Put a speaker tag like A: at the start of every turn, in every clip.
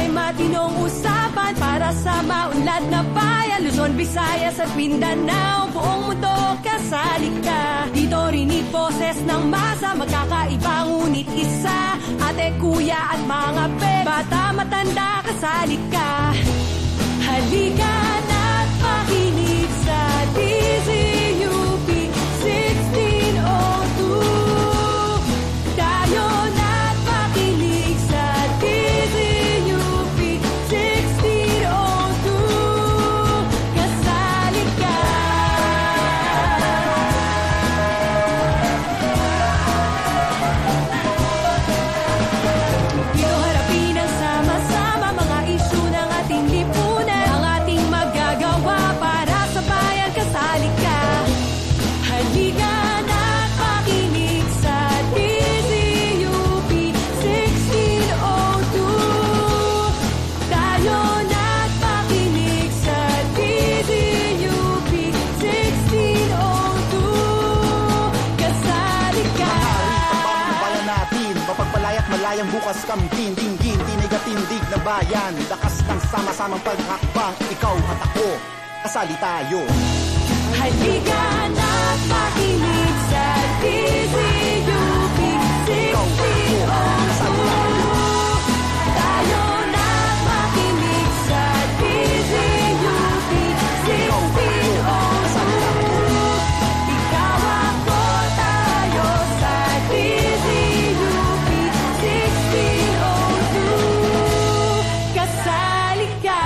A: matinong usapan para sa maunlad na bayan. Luzon, Visayas at Mindanao, buong mundo kasali ka. Dito rinig boses ng masa, magkakaiba ngunit isa. Ate, kuya at mga pet, bata, matanda, kasali ka. Halika na't makinig sa DZUP 1602. Tayo na't makinig sa DZUP 1602. Kasali ka. Dito harapin ang sama-sama mga isyu ng ating lipunan. Ang ating magagawa para sa bayan, kasali ka. Halika na't makinig sa DZUP 1602. Tayo na't makinig sa DZUP 1602. Kasali ka.
B: Pagbabayan natin, mapagpalaya't malayang bukas kamtin, tinggin, tinig at tindig na bayan. Lakas ng sama-samang paghakbang, ikaw at ako, kasali tayo.
A: Halika na't makinig sa DZUP 1602. Tayo na't makinig sa DZUP 1602. Ikaw ako tayo sa DZUP 1602. Kasali ka.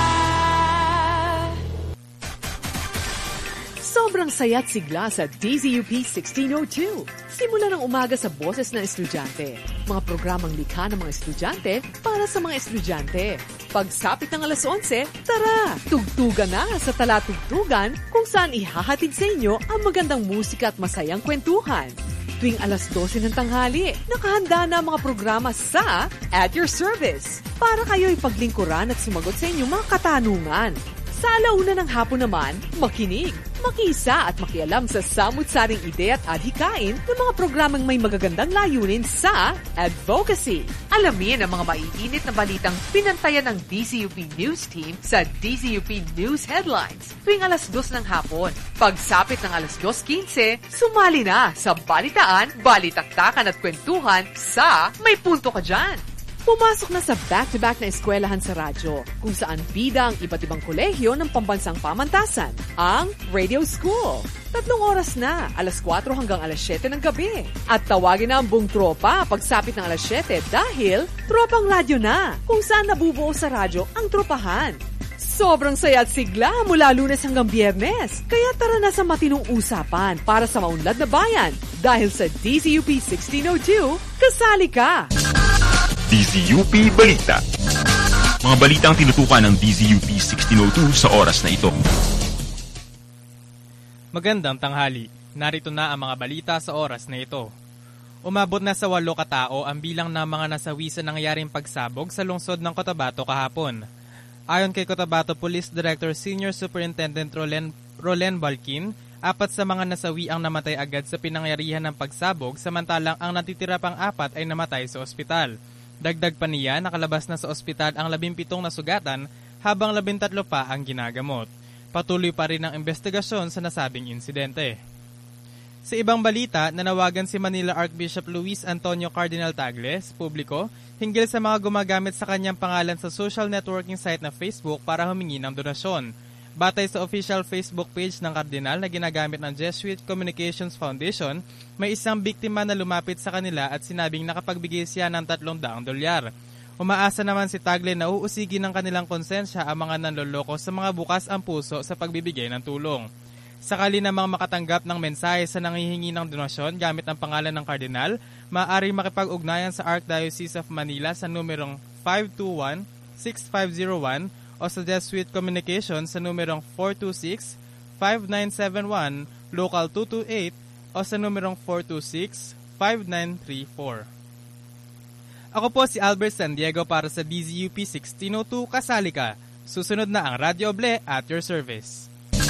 C: Sobrang saya't sigla sa DZUP 1602. Simula ng umaga sa boses ng estudyante. Mga programang likha ng mga estudyante para sa mga estudyante. Pagsapit ng alas 11, tara! Tugtugan na sa Talatugtugan kung saan ihahatid sa inyo ang magandang musika at masayang kwentuhan. Tuwing alas 12 ng tanghali, nakahanda na ang mga programa sa At Your Service para kayo'y paglingkuran at sumagot sa inyong mga katanungan. Sa alauna ng hapon naman, makinig, makiisa at makialam sa samut-saring ide at adhikain ng mga programang may magagandang layunin sa advocacy. Alamin ang mga maiinit na balitang pinantayan ng DZUP News Team sa DZUP News Headlines tuwing alas 2 ng hapon. Pagsapit ng alas 2:15, sumali na sa balitaan, balitaktakan at kwentuhan sa May Punto Ka Dyan. Pumasok na sa back-to-back na eskwelahan sa radyo, kung saan bida ang iba't ibang kolehiyo ng pambansang pamantasan, ang Radio School. 3 oras na, alas 4 hanggang alas 7 ng gabi. At tawagin na ang buong tropa pagsapit ng alas 7 dahil tropang radyo na, kung saan nabubuo sa radyo ang tropahan. Sobrang saya at sigla mula Lunes hanggang Biyernes. Kaya tara na sa matinong usapan para sa maunlad na bayan. Dahil sa DZUP 1602, kasali ka!
D: DZUP Balita. Mga balitang tinutukan ng DZUP 1602 sa oras na ito.
E: Magandang tanghali. Narito na ang mga balita sa oras na ito. Umabot na sa 8 katao ang bilang ng mga nasawi sa nangyaring pagsabog sa lungsod ng Cotabato kahapon. Ayon kay Cotabato Police Director Senior Superintendent Rolen Balkin, 4 sa mga nasawi ang namatay agad sa pinangyarihan ng pagsabog, samantalang ang natitira pang 4 ay namatay sa ospital. Dagdag pa niya, nakalabas na sa ospital ang 17 na sugatan habang 13 pa ang ginagamot. Patuloy pa rin ang investigasyon sa nasabing insidente. Sa ibang balita, nanawagan si Manila Archbishop Luis Antonio Cardinal Tagle sa publiko hinggil sa mga gumagamit sa kanyang pangalan sa social networking site na Facebook para humingi ng donasyon. Batay sa official Facebook page ng Kardinal na ginagamit ng Jesuit Communications Foundation, may isang biktima na lumapit sa kanila at sinabing nakapagbigay siya ng $300. Umaasa naman si Tagle na uusigin ng kanilang konsensya ang mga nanloloko sa mga bukas ang puso sa pagbibigay ng tulong. Sakali namang makatanggap ng mensahe sa nanghihingi ng donasyon gamit ang pangalan ng Kardinal, maaari makipag-ugnayan sa Archdiocese of Manila sa numerong 521-6501 o sa Jesuit Communications sa numerong 426-5971, Local 228 o sa numerong 426-5934. Ako po si Albert San Diego para sa DZUP 1602, kasali ka. Susunod na ang Radyo Oble at your service.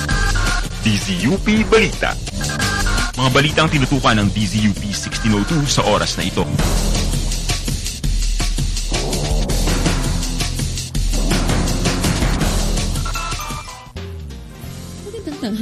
D: DZUP Balita. Mga balitang tinutukan ng DZUP 1602 sa oras na ito.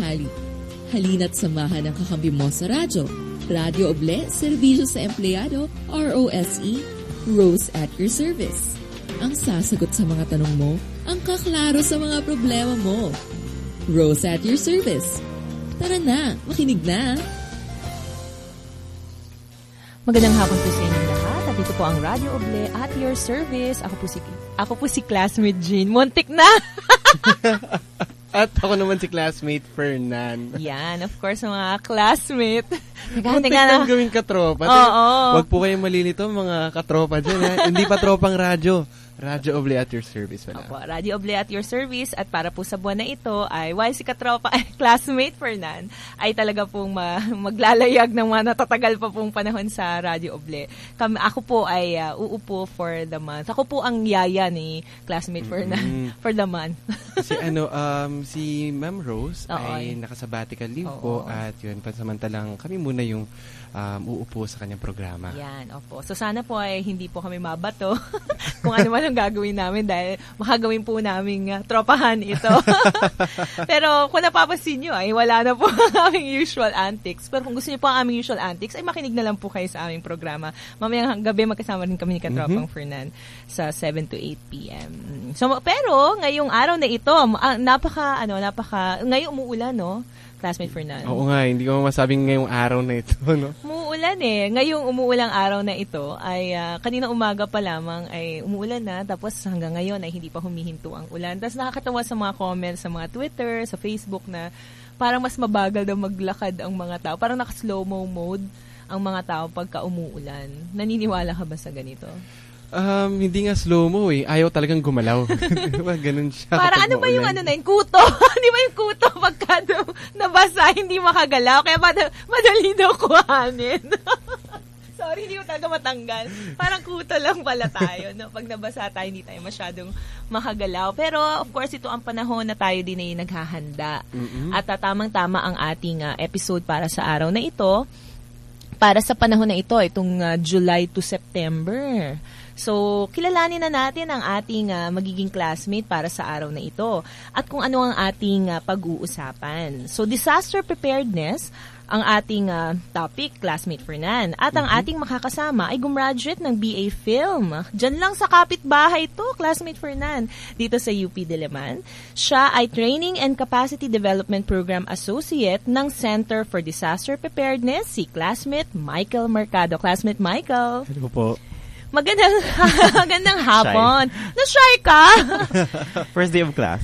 F: tanghali. Halina't samahan ang kakampi mo sa radyo. Radyo Oble, serbisyo sa empleyado, ROSE, Rose at your service. Ang sasagot sa mga tanong mo, ang kaklaro sa mga problema mo. Rose at your service. Tara na, makinig na.
G: Magandang hapon po sa inyong lahat. At ito po ang Radyo Oble at your service. Ako po si classmate Jean. Muntik na!
H: At ako naman si classmate Fernan.
G: Yan, of course, mga classmate.
H: Muntik nang gawing katropa. Huwag po kayong malilito mga katropa dyan. Ha? Hindi pa tropang radyo. Radyo Oble at your service pala.
G: Opo, Radyo Oble at your service. At para po sa buwan na ito ay while si katropa, classmate Fernan, ay talaga pong maglalayag ng mga natatagal pa pong panahon sa Radyo Oble. Ako po ay uupo for the month. Ako po ang yaya ni classmate Fernan for the month.
H: Kasi si Ma'am Rose ay nakasabbatical leave po at yun, pansamantalang kami muna yung uupo sa kanyang programa.
G: Yan, opo. So sana po ay hindi po kami mabato kung ano man ang gagawin namin dahil makagawin po naming tropahan ito. Pero kung napapansin nyo ay wala na po ang aming usual antics. Pero kung gusto nyo po ang aming usual antics ay makinig na lang po kayo sa aming programa. Mamayang gabi magkasama rin kami ni Katropang Fernan sa 7 to 8 p.m. So, pero ngayong araw na ito, ngayong umuulan, no? Classmate Fernan.
H: Oo nga, hindi ko masabing ngayong araw na ito, no?
G: Umuulan eh. Ngayong umuulang araw na ito ay kanina umaga pa lamang ay umuulan na tapos hanggang ngayon ay hindi pa humihinto ang ulan. Tapos nakakatawa sa mga comments sa mga Twitter, sa Facebook na parang mas mabagal daw maglakad ang mga tao. Parang naka-slow-mo mode ang mga tao pagka umuulan. Naniniwala ka ba sa ganito?
H: Hindi nga slow-mo eh. Ayaw talagang gumalaw. Diba? Ganun siya.
G: Para ano ba yung kuto? Di ba yung kuto pagka nabasa, hindi makagalaw? Kaya madali daw kuhanin. Sorry, hindi ko talaga matanggal. Parang kuto lang pala tayo. No? Pag nabasa tayo, hindi tayo masyadong makagalaw. Pero of course, ito ang panahon na tayo din ay naghahanda. At tamang-tama ang ating episode para sa araw na ito. Para sa panahon na ito, itong July to September. So, kilalanin na natin ang ating magiging classmate para sa araw na ito at kung ano ang ating pag-uusapan. So, disaster preparedness ang ating topic, classmate Fernan. At ang ating makakasama ay gumraduate ng BA Film. Diyan lang sa kapitbahay to, classmate Fernan, dito sa UP Diliman. Siya ay Training and Capacity Development Program Associate ng Center for Disaster Preparedness, si classmate Michael Mercado. Classmate Michael.
H: Hello po.
G: Magandang hapon. Na-shy ka?
I: First day of class.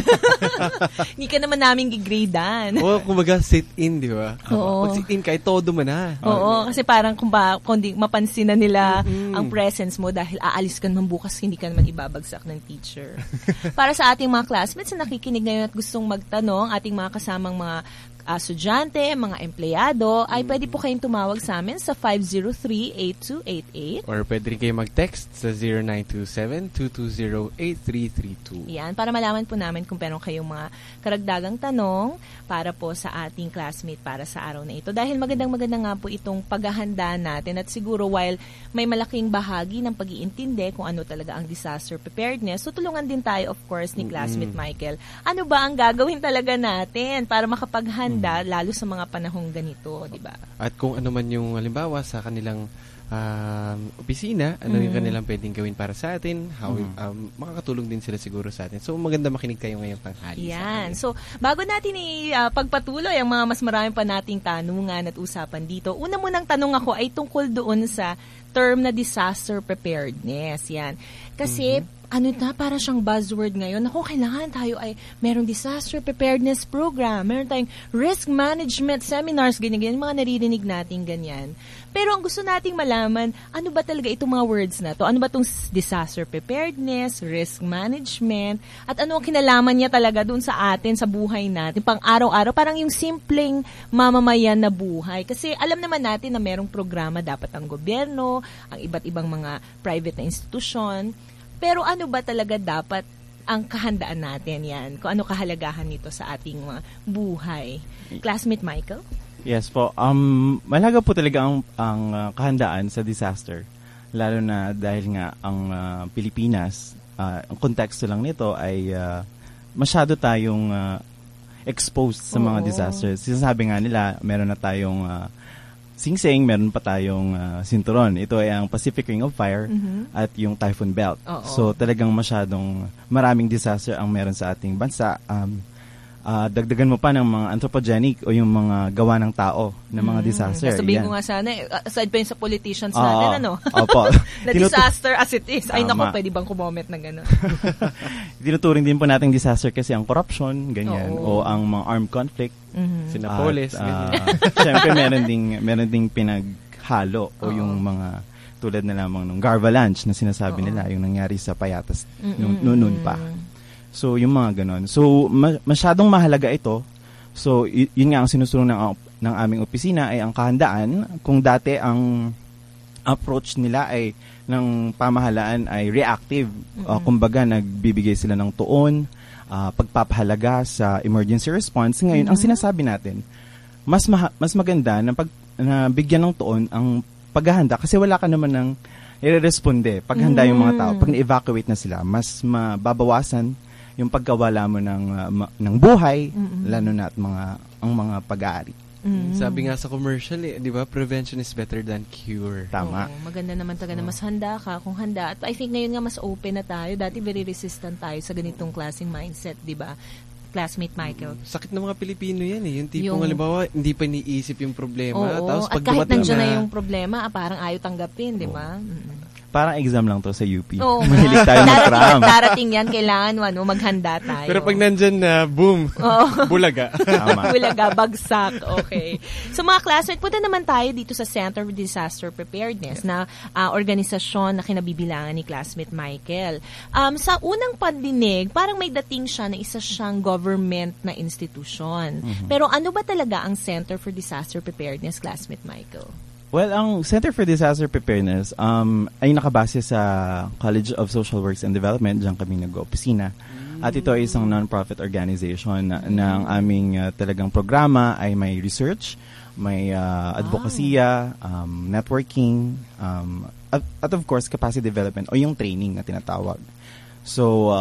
G: Hindi ka naman namin gigradean.
H: Kumbaga sit-in, di ba?
G: Oo.
H: Pag sit-in ka, todo mo na.
G: Oo, kasi parang kung mapansin na nila ang presence mo dahil aalis ka naman bukas, hindi ka naman ibabagsak ng teacher. Para sa ating mga classmates na nakikinig ngayon at gustong magtanong, ating mga kasamang mga estudyante, mga empleyado, ay pwede po kayong tumawag sa amin sa 503-8288.
H: Or pwede rin kayo mag-text sa 0927-220-8332.
G: Yan, para malaman po namin kung meron kayong mga karagdagang tanong para po sa ating classmate para sa araw na ito. Dahil magandang nga po itong paghahanda natin at siguro while may malaking bahagi ng pag-iintindi kung ano talaga ang disaster preparedness, tutulungan din tayo of course ni classmate Michael. Ano ba ang gagawin talaga natin para makapaghanda lalo sa mga panahong ganito, di ba? At
H: kung ano man yung halimbawa sa kanilang opisina, ano yung kanilang pwedeng gawin para sa atin, makakatulong din sila siguro sa atin. So, maganda makinig kayo ngayong tanghali.
G: Yan. So, bago natin pagpatuloy ang mga mas marami pa nating tanungan at usapan dito, una munang tanong ako ay tungkol doon sa term na disaster preparedness. Yan. Kasi, para siyang buzzword ngayon. Kailangan tayo ay merong disaster preparedness program, meron tayong risk management seminars, ganyan, mga naririnig natin ganyan. Pero ang gusto nating malaman, ano ba talaga itong mga words na to? Ano ba itong disaster preparedness, risk management, at ano ang kinalaman niya talaga doon sa atin, sa buhay natin, pang araw-araw, parang yung simpleng mamamayan na buhay. Kasi alam naman natin na merong programa dapat ang gobyerno, ang iba't ibang mga private na institusyon. Pero ano ba talaga dapat ang kahandaan natin yan? Kung ano kahalagahan nito sa ating mga buhay? Classmate Michael?
I: Yes po. Malaga po talaga ang kahandaan sa disaster. Lalo na dahil nga ang Pilipinas, ang konteksto lang nito ay masyado tayong exposed sa mga disasters. Sinasabi nga nila, meron na tayong Singsing, meron pa tayong sinturon. Ito ay ang Pacific Ring of Fire at yung Typhoon Belt. So talagang masyadong maraming disaster ang meron sa ating bansa. Dagdagan mo pa ng mga anthropogenic o yung mga gawa ng tao na mga disaster.
G: Sabihin ko nga sana, aside pa yun sa politicians natin,
I: Opo.
G: na disaster as it is. Ay naku, pwede bang kumoment ng gano'n?
I: Tinuturing din po nating disaster kasi ang corruption, ganyan, o ang mga armed conflict.
H: Sinapolis, ganyan.
I: Siyempre, meron ding pinaghalo o yung mga tulad na lamang ng Garvalanche na sinasabi nila, yung nangyari sa Payatas noon pa. So, yung mga ganon. So, masyadong mahalaga ito. So, yun nga ang sinusulong ng aming opisina ay ang kahandaan. Kung dati ang approach nila ay ng pamahalaan ay reactive. Kumbaga, nagbibigay sila ng tuon, pagpapahalaga sa emergency response. Ngayon, ang sinasabi natin, mas maganda na bigyan ng tuon ang paghahanda kasi wala ka naman ng i-responde. Paghanda yung mga tao, pag na-evacuate na sila, mas mababawasan yung pagkawala mo ng buhay, lalo na at ang mga pag-aari.
H: Sabi nga sa commercial, di ba, prevention is better than cure.
I: Tama.
G: Maganda naman talaga na mas handa ka kung handa. At I think ngayon nga mas open na tayo. Dati very resistant tayo sa ganitong klaseng mindset, di ba? Classmate Michael.
H: Sakit ng mga Pilipino yan eh. Yung tipong halimbawa, hindi pa niisip yung problema. Tapos
G: at
H: pag
G: kahit nandiyan na yung problema, parang ayaw tanggapin, di ba?
I: Parang exam lang to sa UP. Mahilig tayo mag-cram.
G: Darating yan, kailangan maghanda tayo.
H: Pero pag nandyan na, boom, bulaga.
G: Bulaga, bagsak. Okay. So mga classmates, punta naman tayo dito sa Center for Disaster Preparedness na organisasyon na kinabibilangan ni classmate Michael. Sa unang pandinig, parang may dating siya na isa siyang government na institusyon. Pero ano ba talaga ang Center for Disaster Preparedness, classmate Michael?
I: Well, ang Center for Disaster Preparedness ay nakabase sa College of Social Works and Development. Diyan kami nag-opisina. At ito ay isang non-profit organization na ang aming talagang programa ay may research, may advokasya, networking, at of course, capacity development o yung training na tinatawag. So,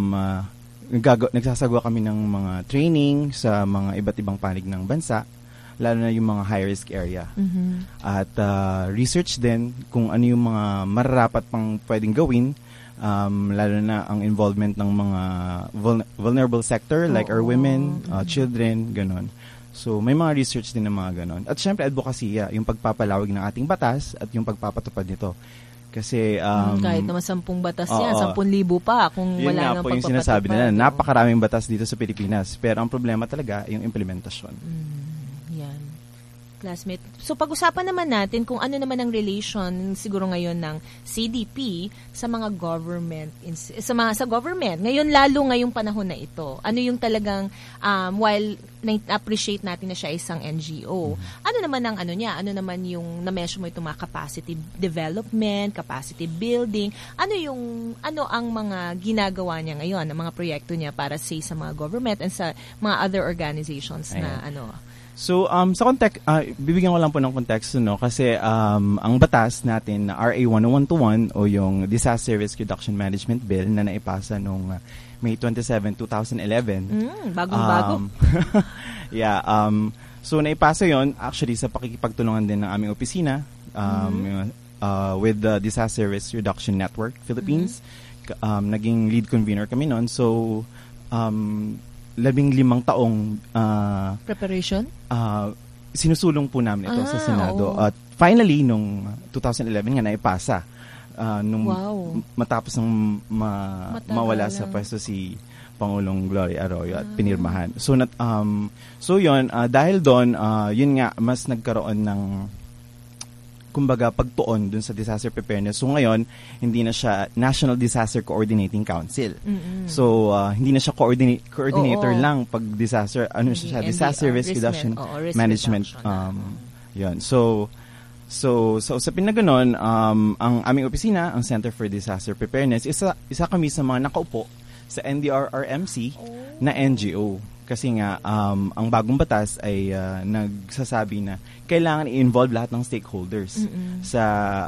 I: nagsasagawa kami ng mga training sa mga iba't ibang panig ng bansa, lalo na yung mga high-risk area. At research din kung ano yung mga mararapat pang pwedeng gawin, lalo na ang involvement ng mga vulnerable sector like our women, children, ganon. So, may mga research din ng mga ganon. At syempre, advokasya, yung pagpapalawag ng ating batas at yung pagpapatupad nito. Kasi
G: kahit naman 10 batas yan, 10,000 pa kung wala nang pagpapatupad. Yun nga po yung
I: sinasabi nila, napakaraming batas dito sa Pilipinas. Pero ang problema talaga, yung implementasyon.
G: Classmate. So pag-usapan naman natin kung ano naman ang relation siguro ngayon ng CDP sa mga government sa government. Ngayon lalo ngayong panahon na ito. Ano yung talagang while na-appreciate natin na siya isang NGO. Ano naman ang niya? Ano naman yung na-measure mo itong mga capacity development, capacity building? Ano ang mga ginagawa niya ngayon, ang mga proyekto niya para sa mga government and sa mga other organizations na
I: So, sa context, bibigyan ko lang po ng context, kasi ang batas natin na RA 10121 o yung Disaster Risk Reduction Management Bill na naipasa noong May 27, 2011.
G: Bagong-bago.
I: So, naipasa yon actually sa pakikipagtulungan din ng aming opisina with the Disaster Risk Reduction Network Philippines. Naging lead convener kami noon. So, 15 taong
G: preparation?
I: Sinusulong po namin ito sa Senado. At finally, nung 2011 nga naipasa. Matapos ng mawala sa pwesto si Pangulong Gloria Arroyo at pinirmahan. So yun, dahil doon, yun nga, mas nagkaroon ng kumbaga pagtuon dun sa disaster preparedness. So ngayon, hindi na siya National Disaster Coordinating Council. So hindi na siya coordinator lang pag disaster, siya Disaster Risk Reduction Management. Yun. So usapin na ganun, ang aming opisina, ang Center for Disaster Preparedness, isa kami sa mga nakaupo sa NDRRMC na NGO. Kasi nga, ang bagong batas ay nagsasabi na kailangan i-involve lahat ng stakeholders sa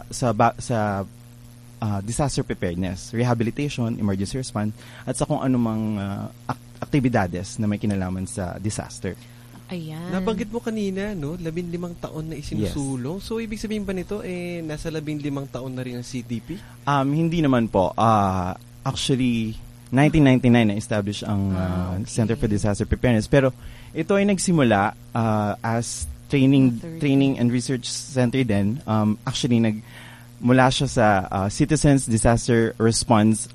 I: disaster preparedness, rehabilitation, emergency response, at sa kung anumang aktibidades na may kinalaman sa disaster.
G: Ayan.
H: Nabanggit mo kanina, no? 15 taon na isinusulong. So, ibig sabihin ba nito, nasa 15 taon na rin ang CDP?
I: Hindi naman po. Actually, 1999 na-establish ang Center for Disaster Preparedness. Pero ito ay nagsimula as training and research center din. Actually, mula siya sa Citizens Disaster Response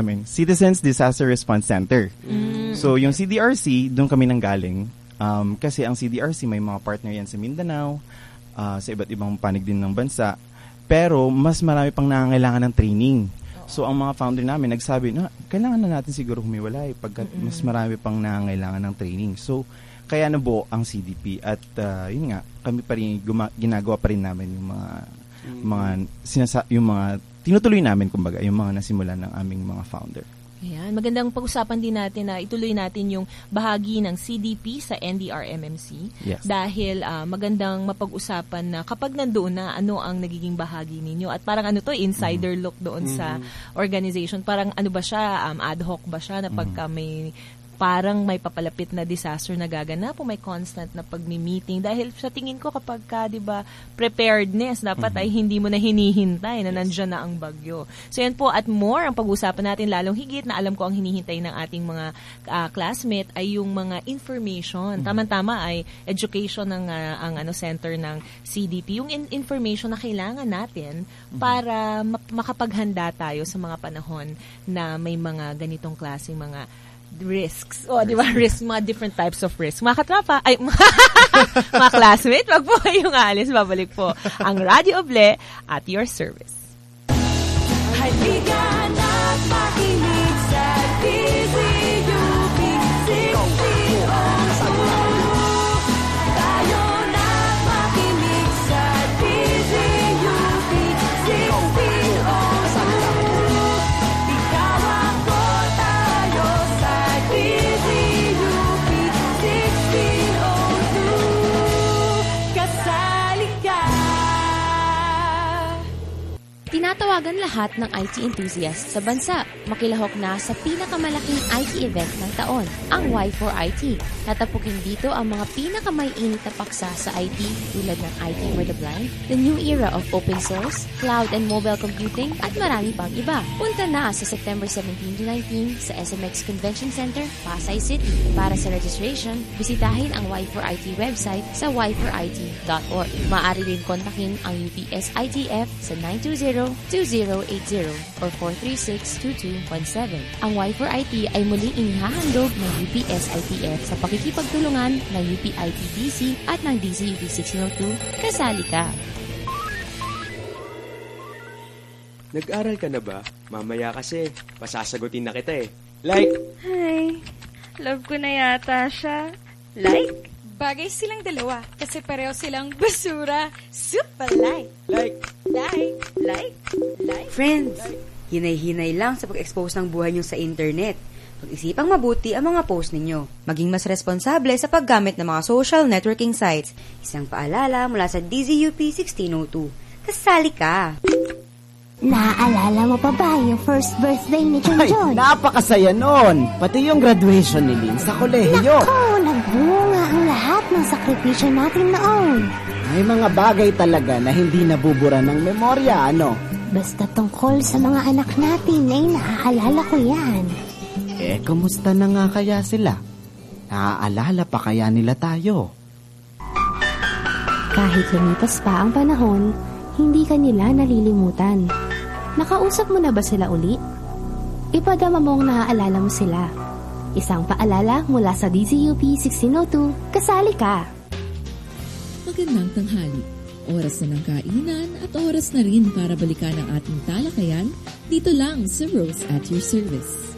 I: Center. So, yung CDRC, doon kami nanggaling. Kasi ang CDRC may mga partner yan sa Mindanao, sa iba't ibang panig din ng bansa. Pero, mas marami pang nangangailangan ng training. So, ang mga founder namin nagsabi na kailangan na natin siguro humiwalay pagkat mas marami pang nangangailangan ng training. So, kaya nabuo ang CDP at yun nga, kami pa rin ginagawa pa rin namin yung mga tinutuloy namin, kumbaga, yung mga nasimulan ng aming mga founder.
G: Ayan, magandang pag-usapan din natin na ituloy natin yung bahagi ng CDP sa NDRMMC.
I: Yes.
G: Dahil magandang mapag-usapan na kapag nandoon na ano ang nagiging bahagi ninyo. At parang insider look doon sa organization. Parang ba siya, ad hoc ba siya na pagka parang may papalapit na disaster na gaganap o may constant na pagmi-meeting. Dahil sa tingin ko kapag ka, di ba, preparedness, dapat ay hindi mo na hinihintay na nandyan na ang bagyo. So yan po at more ang pag-usapan natin lalong higit na alam ko ang hinihintay ng ating mga classmate ay yung mga information. Tama-tama ay education ng ang center ng CDP. Yung information na kailangan natin para makapaghanda tayo sa mga panahon na may mga ganitong klaseng mga risks. Di ba? Risks, mga different types of risks. Mga katrapa, mga classmate, wag po kayong alis. Babalik po ang Radio Oble at your service.
A: Halika na't makinig sa DZUP 1602. Tayo na't makinig sa DZUP 1602. Ikaw ako, tayo sa DZUP 1602. Kasali ka.
J: Tinatawagan lahat ng IT enthusiasts sa bansa. Makilahok na sa pinakamalaking IT event ng taon, ang Y4IT. Tatapukin dito ang mga pinakamainit na paksa sa IT tulad ng IT for the Blind, the new era of open source, cloud and mobile computing, at marami pang iba. Punta na sa September 17 to 19 sa SMX Convention Center, Pasay City. Para sa registration, bisitahin ang Y4IT website sa y4it.org. Maaari din kontakin ang UPS ITF sa 920-2080 or 436-2217. Ang Y4IT ay muling inihahandog ng UPS ITF sa pakikipagtulungan ng UP-ITDC at ng DZUP 1602. Kasali ka!
K: Nag-aral ka na ba? Mamaya kasi, pasasagutin na kita eh. Like!
L: Hi, love ko na yata siya. Like? Bagay silang dalawa kasi pareho silang basura. Super like.
K: Like.
L: Like. Like. Like.
M: Friends, hinay-hinay lang sa pag-expose ng buhay nyo sa internet. Pag-isipang mabuti ang mga post ninyo. Maging mas responsable sa paggamit ng mga social networking sites. Isang paalala mula sa DZUP 1602. Kasali ka!
N: Naaalala mo pa ba yung first birthday ni John?
O: Ay, napakasaya nun! Pati yung graduation ni Lynn sa kolehiyo.
N: Naku, nagbunga ang lahat ng sakripisyo natin noon.
O: May mga bagay talaga na hindi nabubura ng memorya, ano?
N: Basta tungkol sa mga anak natin ay naaalala ko yan.
O: Kumusta na nga kaya sila? Naaalala pa kaya nila tayo?
N: Kahit lumipas pa ang panahon, hindi ka nila nalilimutan. Nakausap mo na ba sila uli? Ipadama mong naaalala mo sila. Isang paalala mula sa DZUP 1602. Kasali ka!
F: Magandang tanghali. Oras na ng kainan at oras na rin para balikan ang ating talakayan dito lang sa Rose at your service.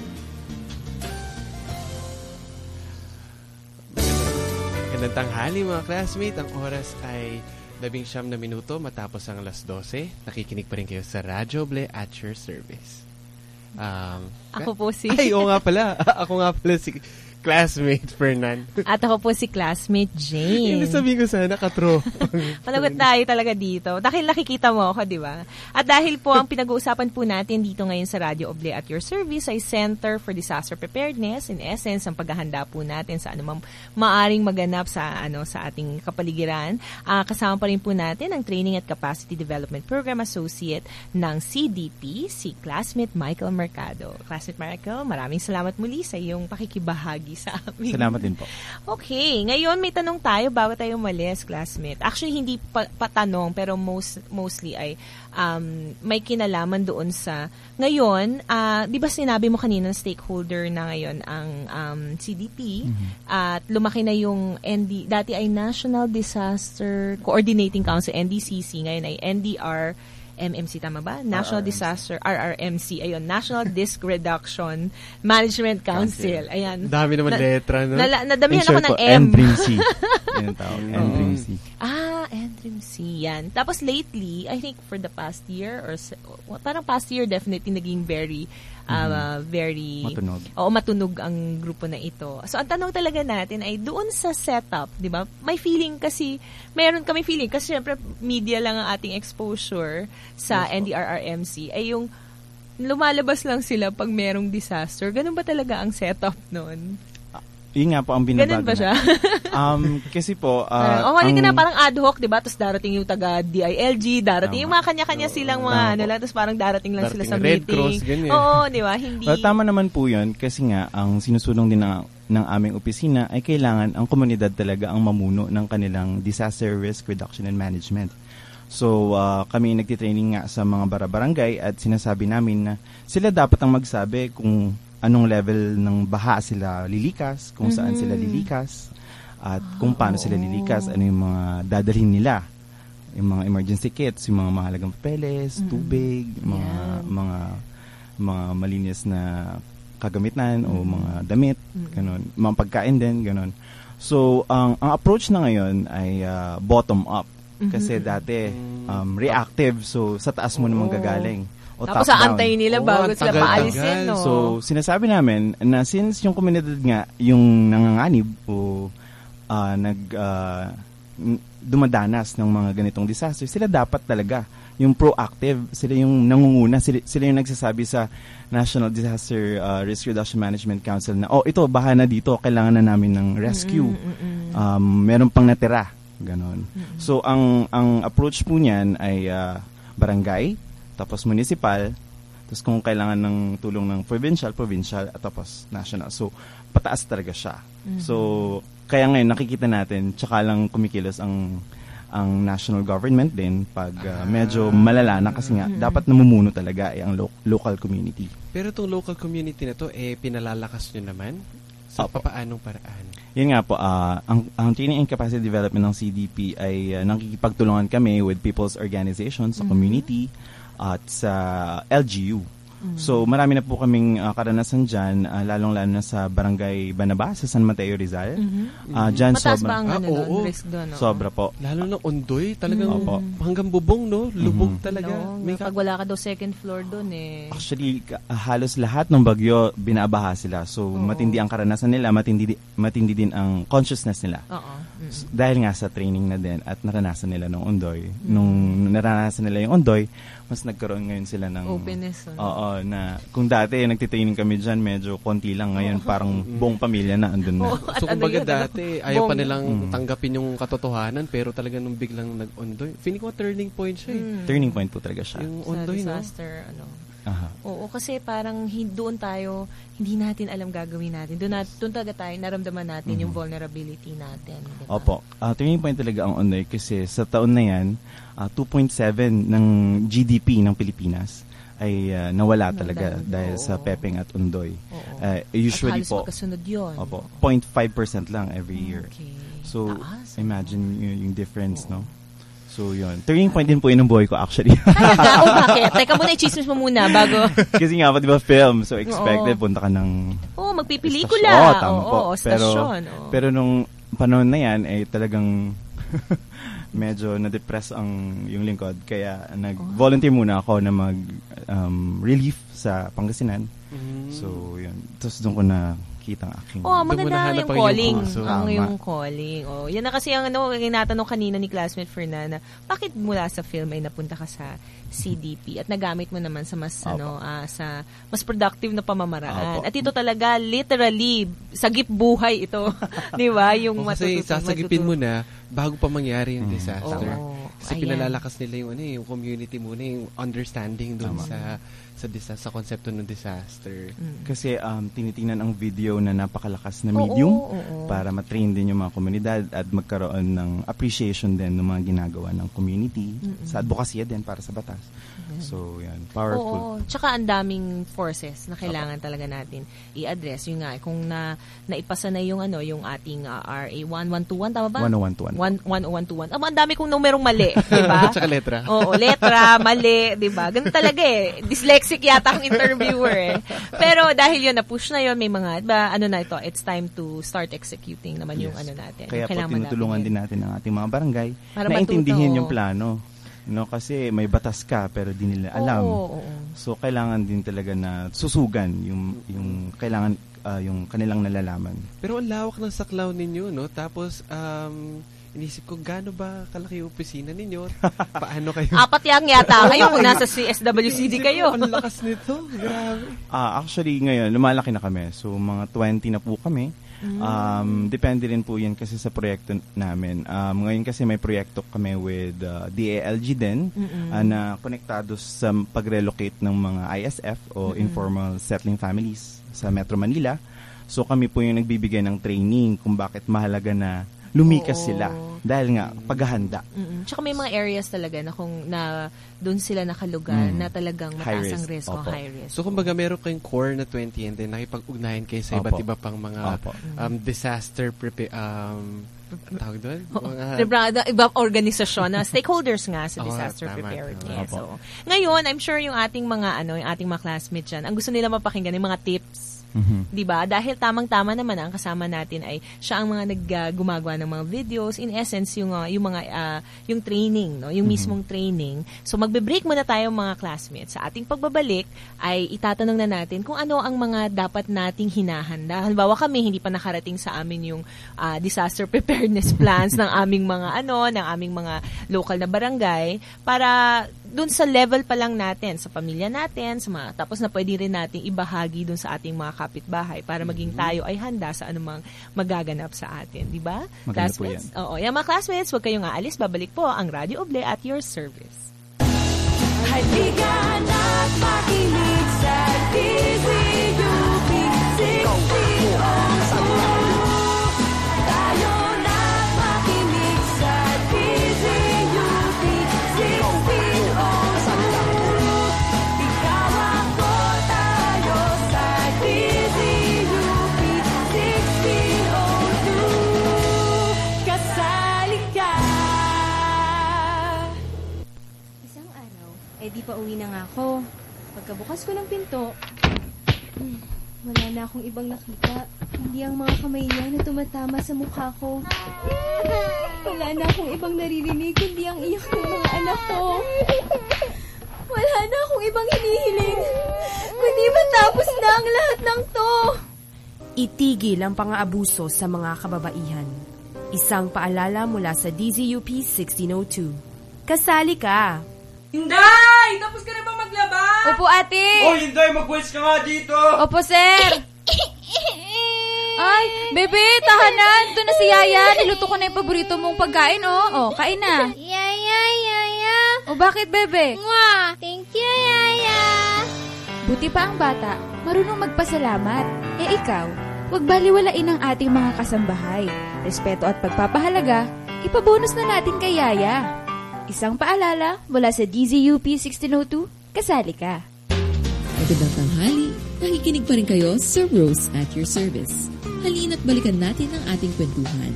H: Magandang tanghali mga classmate. Ang oras ay 19 na minuto matapos ang alas 12. Nakikinig pa rin kayo sa Radyo Oble at your service.
G: Ako po si...
H: Ay, oo nga pala. Ako nga pala si classmate Fernan.
G: At ako po si classmate Jane.
H: Hindi sabihin ko sana, katro.
G: Palagot tayo talaga dito. Dahil nakikita mo ako, di ba? At dahil po ang pinag-uusapan po natin dito ngayon sa Radio Oble at your service ay Center for Disaster Preparedness. In essence, ang paghahanda po natin sa anumang maaring maganap sa ating kapaligiran. Kasama pa rin po natin ang Training at Capacity Development Program Associate ng CDP, si classmate Michael Mercado. Classmate Michael, maraming salamat muli sa iyong pakikibahagi sa amin.
I: Salamat din po.
G: Okay, ngayon may tanong tayo bago tayo umalis, classmate. Actually, hindi patanong, pero mostly ay may kinalaman doon sa ngayon, di ba sinabi mo kanina stakeholder na ngayon ang CDP at lumaki na yung dati ay National Disaster Coordinating Council, NDCC, ngayon ay MMC, tama ba? National Disaster, RRMC. Ayun, National Risk Reduction Management Council. Ayan.
H: Dami naman letra, no?
G: Nadamihan ako ng M.
I: NDRIMC. Yan ang tawag. NDRIMC.
G: NDRIMC. Yan. Tapos lately, I think for the past year, parang past year definitely naging very
I: matunog.
G: Matunog ang grupo na ito. So, ang tanong talaga natin ay doon sa setup, di ba? Meron kami feeling kasi syempre media lang ang ating exposure sa NDRRMC ay yung lumalabas lang sila pag merong disaster. Ganun ba talaga ang setup noon?
I: Yun nga po ang binabago.
G: Ganun ba siya?
I: Kasi po...
G: parang ad hoc, di ba? Tapos darating yung taga-DILG, darating yung mga kanya-kanya silang mga tapos parang darating lang sila sa
H: Red
G: meeting.
H: Cross, ganyan.
G: Oo, di ba? Hindi.
I: Tama naman po yun kasi nga, ang sinusulong din ng aming opisina ay kailangan ang komunidad talaga ang mamuno ng kanilang disaster risk reduction and management. So, kami nagtitraining nga sa mga barangay at sinasabi namin na sila dapat ang magsabi kung anong level ng baha sila lilikas, kung saan sila lilikas, at kung paano sila lilikas, ano yung mga dadalhin nila, yung mga emergency kits, yung mga mahalagang papeles, tubig, mga malinis na kagamitan o mga damit, ganun, mga pagkain din, ganun. So, ang approach na ngayon ay bottom up. Kasi dati, reactive, so sa taas mo naman gagaling.
G: Tapos aantayin nila bago sila paalisin, no?
I: So, sinasabi namin na since yung komunidad nga, yung nanganganib o dumadanas ng mga ganitong disaster, sila dapat talaga yung proactive, sila yung nangunguna, sila yung nagsasabi sa National Disaster Risk Reduction Management Council na, ito, baha na dito, kailangan na namin ng rescue. Meron pang natira, ganon. So, ang approach po niyan ay barangay, tapos municipal, tapos kung kailangan ng tulong ng provincial, at tapos national. So, pataas talaga siya. So, kaya ngayon nakikita natin, tsaka lang kumikilos ang national government din pag medyo malala na kasi nga, dapat namumuno talaga ang local community.
H: Pero itong local community na to, pinalalakas nyo naman? Sa papaanong paraan?
I: Yun nga po, ang Training and Capacity Development ng CDP ay nakikipagtulungan kami with people's organizations sa community, at sa LGU. So, marami na po kaming karanasan dyan, lalong-lalo na sa Barangay Banaba, sa San Mateo, Rizal. Dyan
G: mataas ba ang risk doon? No?
I: Sobra po.
H: Lalo na Ondoy, talagang hanggang bubong, no? Lubog talaga.
G: Pag wala ka daw second floor doon,
I: Actually, halos lahat ng bagyo, binabaha sila. So, matindi ang karanasan nila, matindi din ang consciousness nila. Dahil nga sa training na din at naranasan nila ng Ondoy. Nung naranasan nila yung Ondoy, mas nagkaroon ngayon sila ng
G: openness.
I: Na kung dati nagtitraining kami dyan, medyo konti lang. Ngayon parang buong pamilya na andun na.
H: So kumbaga dati, ayaw pa nilang tanggapin yung katotohanan, pero talaga nung biglang nag-Ondoy, feeling ko turning point siya
I: Turning point po talaga siya.
H: Yung Ondoy,
G: disaster, Oo, kasi parang doon tayo, hindi natin alam gagawin natin. Doon talaga tayo, naramdaman natin yung vulnerability natin. Diba?
I: Opo. Turning point talaga ang Ondoy kasi sa taon na yan, 2.7 ng GDP ng Pilipinas ay nawala talaga dahil sa Pepeng at Ondoy. Usually
G: at halos
I: po,
G: magkasunod yun.
I: Opo, 0.5% lang every year.
G: Okay.
I: So, imagine yung difference, no? So, yun. Turning point din po yun ng buhay ko, actually.
G: Bakit? Teka muna, i-chismis mo muna bago.
I: Kasi nga po, di ba, film. So, expected, punta ka ng...
G: magpipelikula.
I: Tama po.
G: Stasyon.
I: Pero nung panahon na yan, talagang medyo na-depress yung lingkod. Kaya nag-volunteer muna ako na mag-relief sa Pangasinan. So, yun. Tapos doon ko na makikita ang aking...
G: maganda yung calling. Yung
I: Tama.
G: calling. Yan na kasi ang ginatanong kanina ni classmate Fernanda, bakit mula sa film ay napunta ka sa CDP at nagamit mo naman sa mas sa mas productive na pamamaraan. At ito talaga literally sagip buhay ito. 'Di ba? Yung
H: kasi sasagipin mo na bago pa mangyari yung disaster. Kasi pinalalakas nila yung community muna, yung understanding doon sa konsepto ng disaster.
I: Kasi tinitingnan ang video na napakalakas na medium para matrain din yung mga komunidad at magkaroon ng appreciation din ng mga ginagawa ng community sa advokasya din para sa batas. So, yan. Powerful.
G: Tsaka ang daming forces na kailangan talaga natin i-address. Yung nga, kung naipasa na yung ating RA 1121, tama ba?
I: 10121.
G: 10121. Ang dami kong numerong mali, di ba?
H: Tsaka letra.
G: Letra, mali, di ba? Ganun talaga Dyslexic yata ang interviewer Pero dahil yun, na-push na yun, may mga, it's time to start executing naman yung natin.
I: Kaya po tinutulungan din natin ang ating mga barangay
G: para
I: na intindihin yung plano. Kasi may batas ka pero di nila alam. So kailangan din talaga na susugan yung kailangan yung kanilang nalalaman.
H: Pero ang lawak ng saklaw ninyo, no? Tapos inisip ko, gaano ba kalaki yung opisina ninyo? Paano kayo?
G: 4 yang yata kayo kung nasa CSWCD kayo.
H: Ang lakas nito. Grabe.
I: Actually, ngayon, lumalaki na kami. So, mga 20 na po kami. Depende rin po yan kasi sa proyekto namin. Ngayon kasi may proyekto kami with DALG din na konektado sa pag-relocate ng mga ISF o informal settling families sa Metro Manila. So, kami po yung nagbibigay ng training kung bakit mahalaga na lumikas sila dahil nga paghahanda.
G: Tsaka may mga areas talaga na doon sila nakalugar na talagang mataas ang risk o high risk.
H: So kumbaga meron kayong core na 20 and then nakipag-ugnayan kayo sa iba't iba pang mga disaster tawag doon?
G: Ibang organisasyon na stakeholders nga sa disaster preparedness. So, ngayon, I'm sure yung ating mga classmates dyan, ang gusto nila mapakinggan yung mga tips. Diba? Dahil tamang-tama naman ang kasama natin ay siya ang mga gumagawa ng mga videos. In essence, yung training, no? Yung mismong training. So, magbe-break muna tayo mga classmates. Sa ating pagbabalik ay itatanong na natin kung ano ang mga dapat nating hinahanda. Halimbawa kami, hindi pa nakarating sa amin yung disaster preparedness plans ng aming mga ng aming mga local na barangay para dun sa level pa lang natin, sa pamilya natin, tapos na pwede rin nating ibahagi dun sa ating mga kapitbahay para maging tayo ay handa sa anumang magaganap sa atin, di ba? Classmates? Oo, yan mga classmates, huwag kayong aalis, babalik po ang Radio Oble at your service.
A: Halikan at makinig sa DZUP 1602. Tayo na makinig sa DZUP 1602. Ikaw ako, tayo sa DZUP 1602. Kasali ka.
P: Isang araw, di pa uwi na nga ako. Pagkabukas ko ng pinto, wala na akong ibang nakita. Hindi ang mga kamay niya na tumatama sa mukha ko. Wala na akong ibang naririnig, kundi ang iyak ng mga anak ko. Wala na akong ibang hinihiling, kundi matapos na ang lahat ng to.
Q: Itigil ang pang-aabuso sa mga kababaihan. Isang paalala mula sa DZUP 1602. Kasali ka!
R: Hinday! Tapos ka na ba maglaba?
P: Opo, ate!
R: Oh, Hinday! Mag-wets ka nga dito!
P: Opo, sir! Ay, bebe, tahanan! Ito na si Yaya. Niluto ko na yung paborito mong pagkain, oh. Kain na.
L: Yaya.
P: O, bakit, bebe?
L: Mwah! Thank you, Yaya.
P: Buti pa ang bata. Marunong magpasalamat. Ikaw, huwag baliwalain ang ating mga kasambahay. Respeto at pagpapahalaga, ipabonus na natin kay Yaya. Isang paalala mula sa DZUP 1602, kasali ka.
F: Magandang tanghali, nakikinig pa rin kayo sa Rose at your service. Halina't balikan natin ang ating kwentuhan.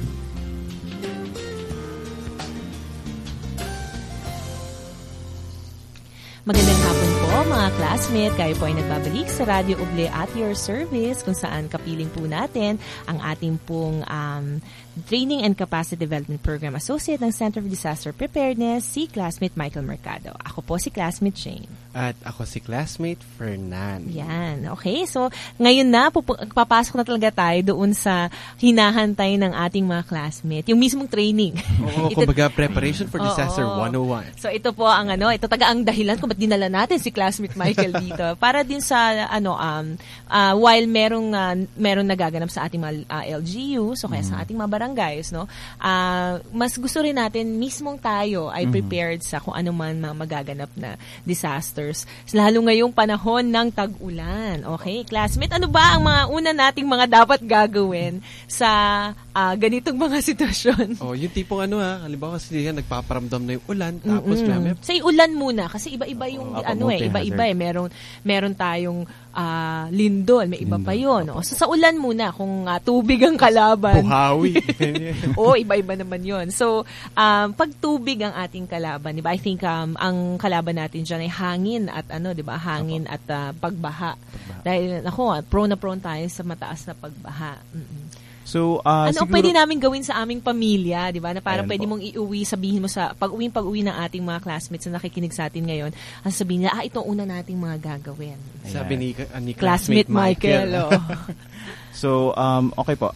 G: Magandang hapon po mga classmate, kayo po ay nagbabalik sa Radio Oble at your service kung saan kapiling po natin ang ating pong Training and Capacity Development Program Associate ng Center for Disaster Preparedness, si classmate Michael Mercado. Ako po si classmate Shane.
H: At ako si classmate Fernan.
G: Yan. Okay. So, ngayon na, papasok na talaga tayo doon sa hinahantay ng ating mga classmate. Yung mismong training.
H: Oo, kumbaga preparation for disaster 101.
G: So, ito po ang ito taga ang dahilan kung ba't dinala natin si classmate Michael dito. Para din sa, while merong nagaganap sa ating mga LGU, so kaya sa ating mga barangays, no, mas gusto rin natin mismong tayo ay prepared sa kung ano man mga magaganap na disaster. Lalo ngayong panahon ng tag-ulan. Okay, classmate, ano ba ang mga una nating mga dapat gagawin sa ganitong mga sitwasyon?
H: Yung tipong halimbawa kasi nagpaparamdam na yung ulan, tapos
G: say ulan muna kasi iba-iba yung iba-iba meron tayong lindol, may iba pa yun. So, sa ulan muna kung tubig ang kalaban.
H: Buhawi.
G: Iba-iba naman yun. So, pag tubig ang ating kalaban, diba? I think ang kalaban natin dyan ay hangin at diba? Hangin at pagbaha. Dahil prone tayo sa mataas na pagbaha.
I: So,
G: siguro, pwede namin gawin sa aming pamilya, di ba? Na parang pwede mong iuwi, sabihin mo sa pag-uwi ng ating mga classmates na nakikinig sa atin ngayon, sabihin nila, ito una nating mga gagawin.
H: Sabi ni
G: classmate Michael.
I: So, okay po.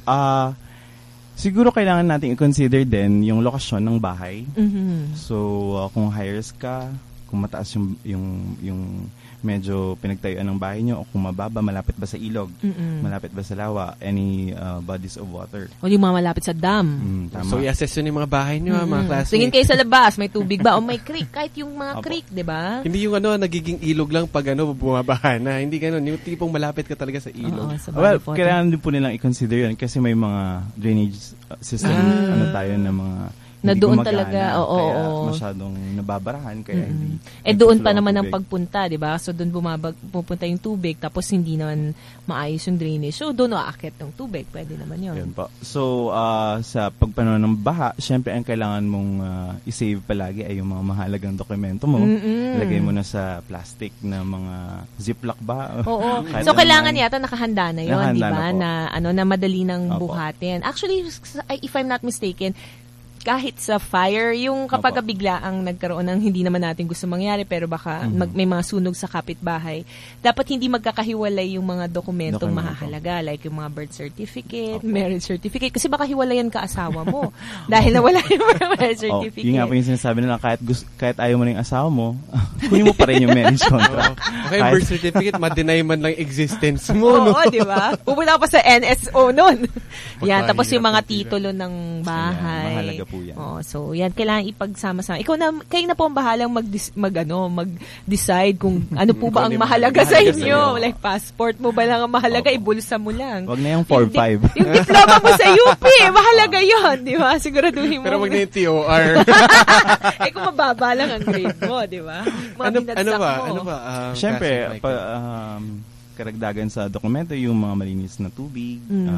I: Siguro kailangan natin i-consider din yung lokasyon ng bahay. So, kung hires ka, kung mataas yung medyo pinagtayuan ng bahay nyo, o kung mababa, malapit ba sa ilog, malapit ba sa lawa, any bodies of water.
G: O yung mga malapit sa dam.
I: Tama.
H: So, i-assess yun yung mga bahay nyo, mga classmates.
G: Tingin kayo sa labas, may tubig ba? O may creek, kahit yung mga creek, di ba?
H: Hindi yung nagiging ilog lang pag bumabaha na. Hindi ganun. Yung tipong malapit ka talaga sa ilog.
I: Well, kailangan din po nilang i-consider yun kasi may mga drainage system, tayo na mga
G: na doon talaga,
I: kaya masyadong nababarahan, kaya hindi.
G: Doon pa naman ang pagpunta, di ba? So, doon pupunta yung tubig, tapos hindi naman maayos yung drainage. So, doon aakit ng tubig. Pwede naman yun.
I: Yun po. So, sa pagpanahon ng baha, syempre, ang kailangan mong i-save palagi ay yung mga mahalagang dokumento mo. Lagay mo na sa plastic na mga ziplock ba?
G: Oo. So, kailangan yata nakahanda na yun, di ba? Na madali nang buhatin. Actually, if I'm not mistaken, kahit sa fire, yung kapag bigla ang nagkaroon ng hindi naman natin gusto mangyari pero baka may mga sunog sa kapitbahay, dapat hindi magkakahiwalay yung mga dokumentong mahahalaga like yung mga birth certificate, marriage certificate, kasi baka hiwalayan ka asawa mo dahil nawala yung marriage certificate.
I: Yun nga po yung sinasabi nila, kahit ayaw mo na yung asawa mo, kunin mo pa rin yung marriage contract.
H: Okay, birth certificate, ma-deny man lang existence mo.
G: Oo, di ba? Pupunta ka pa sa NSO nun. Yan, tapos yung mga titulo ng bahay.
I: Mahalaga po yan.
G: So yan, kailangan ipagsama-sama. Kayo na po ang bahalang mag-decide kung ano po ba ang mahalaga sa inyo. Like passport mo ba lang ang mahalaga, ibulsa mo lang.
I: Wag na yung 4-5.
G: Yung diploma mo sa UP, mahalaga yun, di ba? Siguraduhin mo.
H: Pero wag na yung TOR.
G: Kung mababa lang ang grade mo, di ba?
H: Ano ba?
I: Siyempre, karagdagan sa dokumento, yung mga malinis na tubig,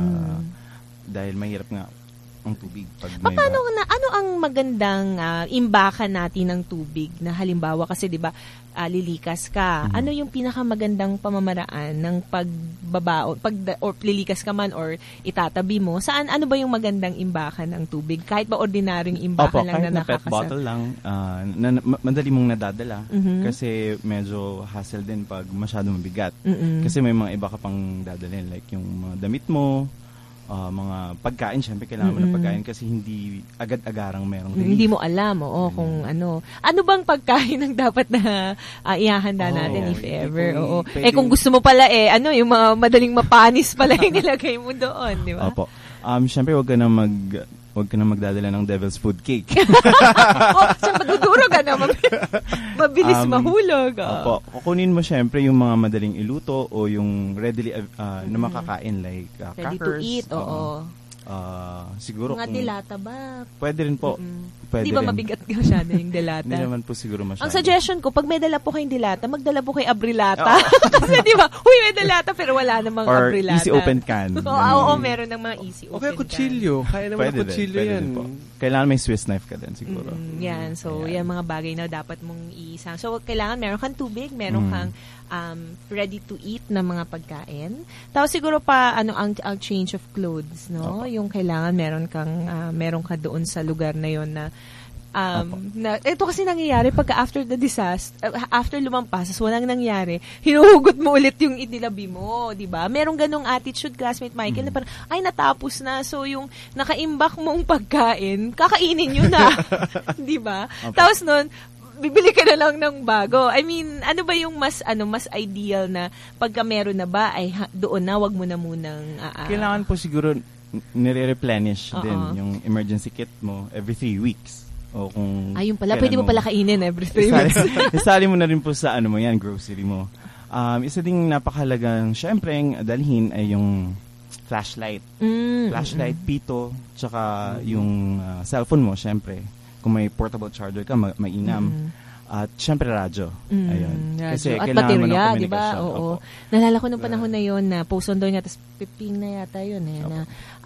I: dahil mahirap nga ang tubig.
G: Ano ang magandang imbakan natin ng tubig na halimbawa kasi 'di ba lilikas ka. Ano yung pinakamagandang pamamaraan ng pagbabao or lilikas ka man or itatabi mo? Ano ba yung magandang imbakan ng tubig? Kahit ba ordinaryong imbakan lang na
I: nakakasal? Pet bottle lang madali mong nadadala kasi medyo hassle din pag masyadong mabigat. Kasi may mga iba ka pang dadalhin like yung mga damit mo, mga pagkain, syempre kailangan mo ng pagkain kasi hindi agad-agarang merong relief.
G: Hindi mo alam, kung ano. Ano bang pagkain ang dapat na ihahanda natin if ever? Kung gusto mo pala yung mga madaling mapanis pala yung nilagay mo doon, di ba?
I: Opo. Syempre, wag ka na magdadala ng devil's food cake.
G: So madudurog mabilis mahulog.
I: Opo. Kukunin mo syempre yung mga madaling iluto o yung readily na makakain like
G: ready
I: crackers.
G: Ready to eat,
I: Siguro
G: mga dilata ba?
I: Pwede rin po. Pwede
G: Di ba
I: rin.
G: mabigat masyado yung dilata?
I: Hindi naman po siguro masyado.
G: Ang suggestion ko, pag may dala po kayong dilata, magdala po kay abrilata. Kasi di ba, may dilata pero wala namang
I: or
G: abrilata.
I: easy open can.
G: Oo, meron ng mga easy open
H: Okay, kutsilyo. Kaya naman kutsilyo yan.
I: Kailangan may Swiss knife ka din siguro.
G: Yan. So, yan mga bagay na dapat mong isang. So, kailangan meron kang tubig, meron kang ready to eat na mga pagkain. Tapos siguro pa ang change of clothes, no? Yung kailangan meron ka doon sa lugar na yon na ito kasi nangyayari pagka after the disaster, after lumampas, walang nangyari, hinuhugot mo ulit yung inilabi mo, di ba? Merong ganong attitude, classmate Michael, na parang, ay, natapos na. So, yung nakaimbak mong pagkain, kakainin nyo na. Di ba? Tapos nun, bibili ka na lang ng bago. I mean, ano ba yung mas ideal na pagka meron na ba, ay doon na, wag mo na munang
I: kailangan po siguro nire-replenish din yung emergency kit mo every 3 weeks. O kung
G: ayun pala, pwede mo pala kainin every 3 weeks.
I: Isali mo na rin po sa grocery mo. Isa ding napakahalagang, syempre, dalhin ay yung flashlight. Flashlight, pito, tsaka yung cellphone mo, syempre. Kung may portable charger ka, mainam. At syempre, radyo. Ayun.
G: Radyo.
I: Kasi
G: at
I: kailangan mo ng
G: baterya,
I: komunikasyon.
G: di ba? Oo. Nalala ko nung panahon na yon na post on doon nga, tapos piping na yata yun. Na,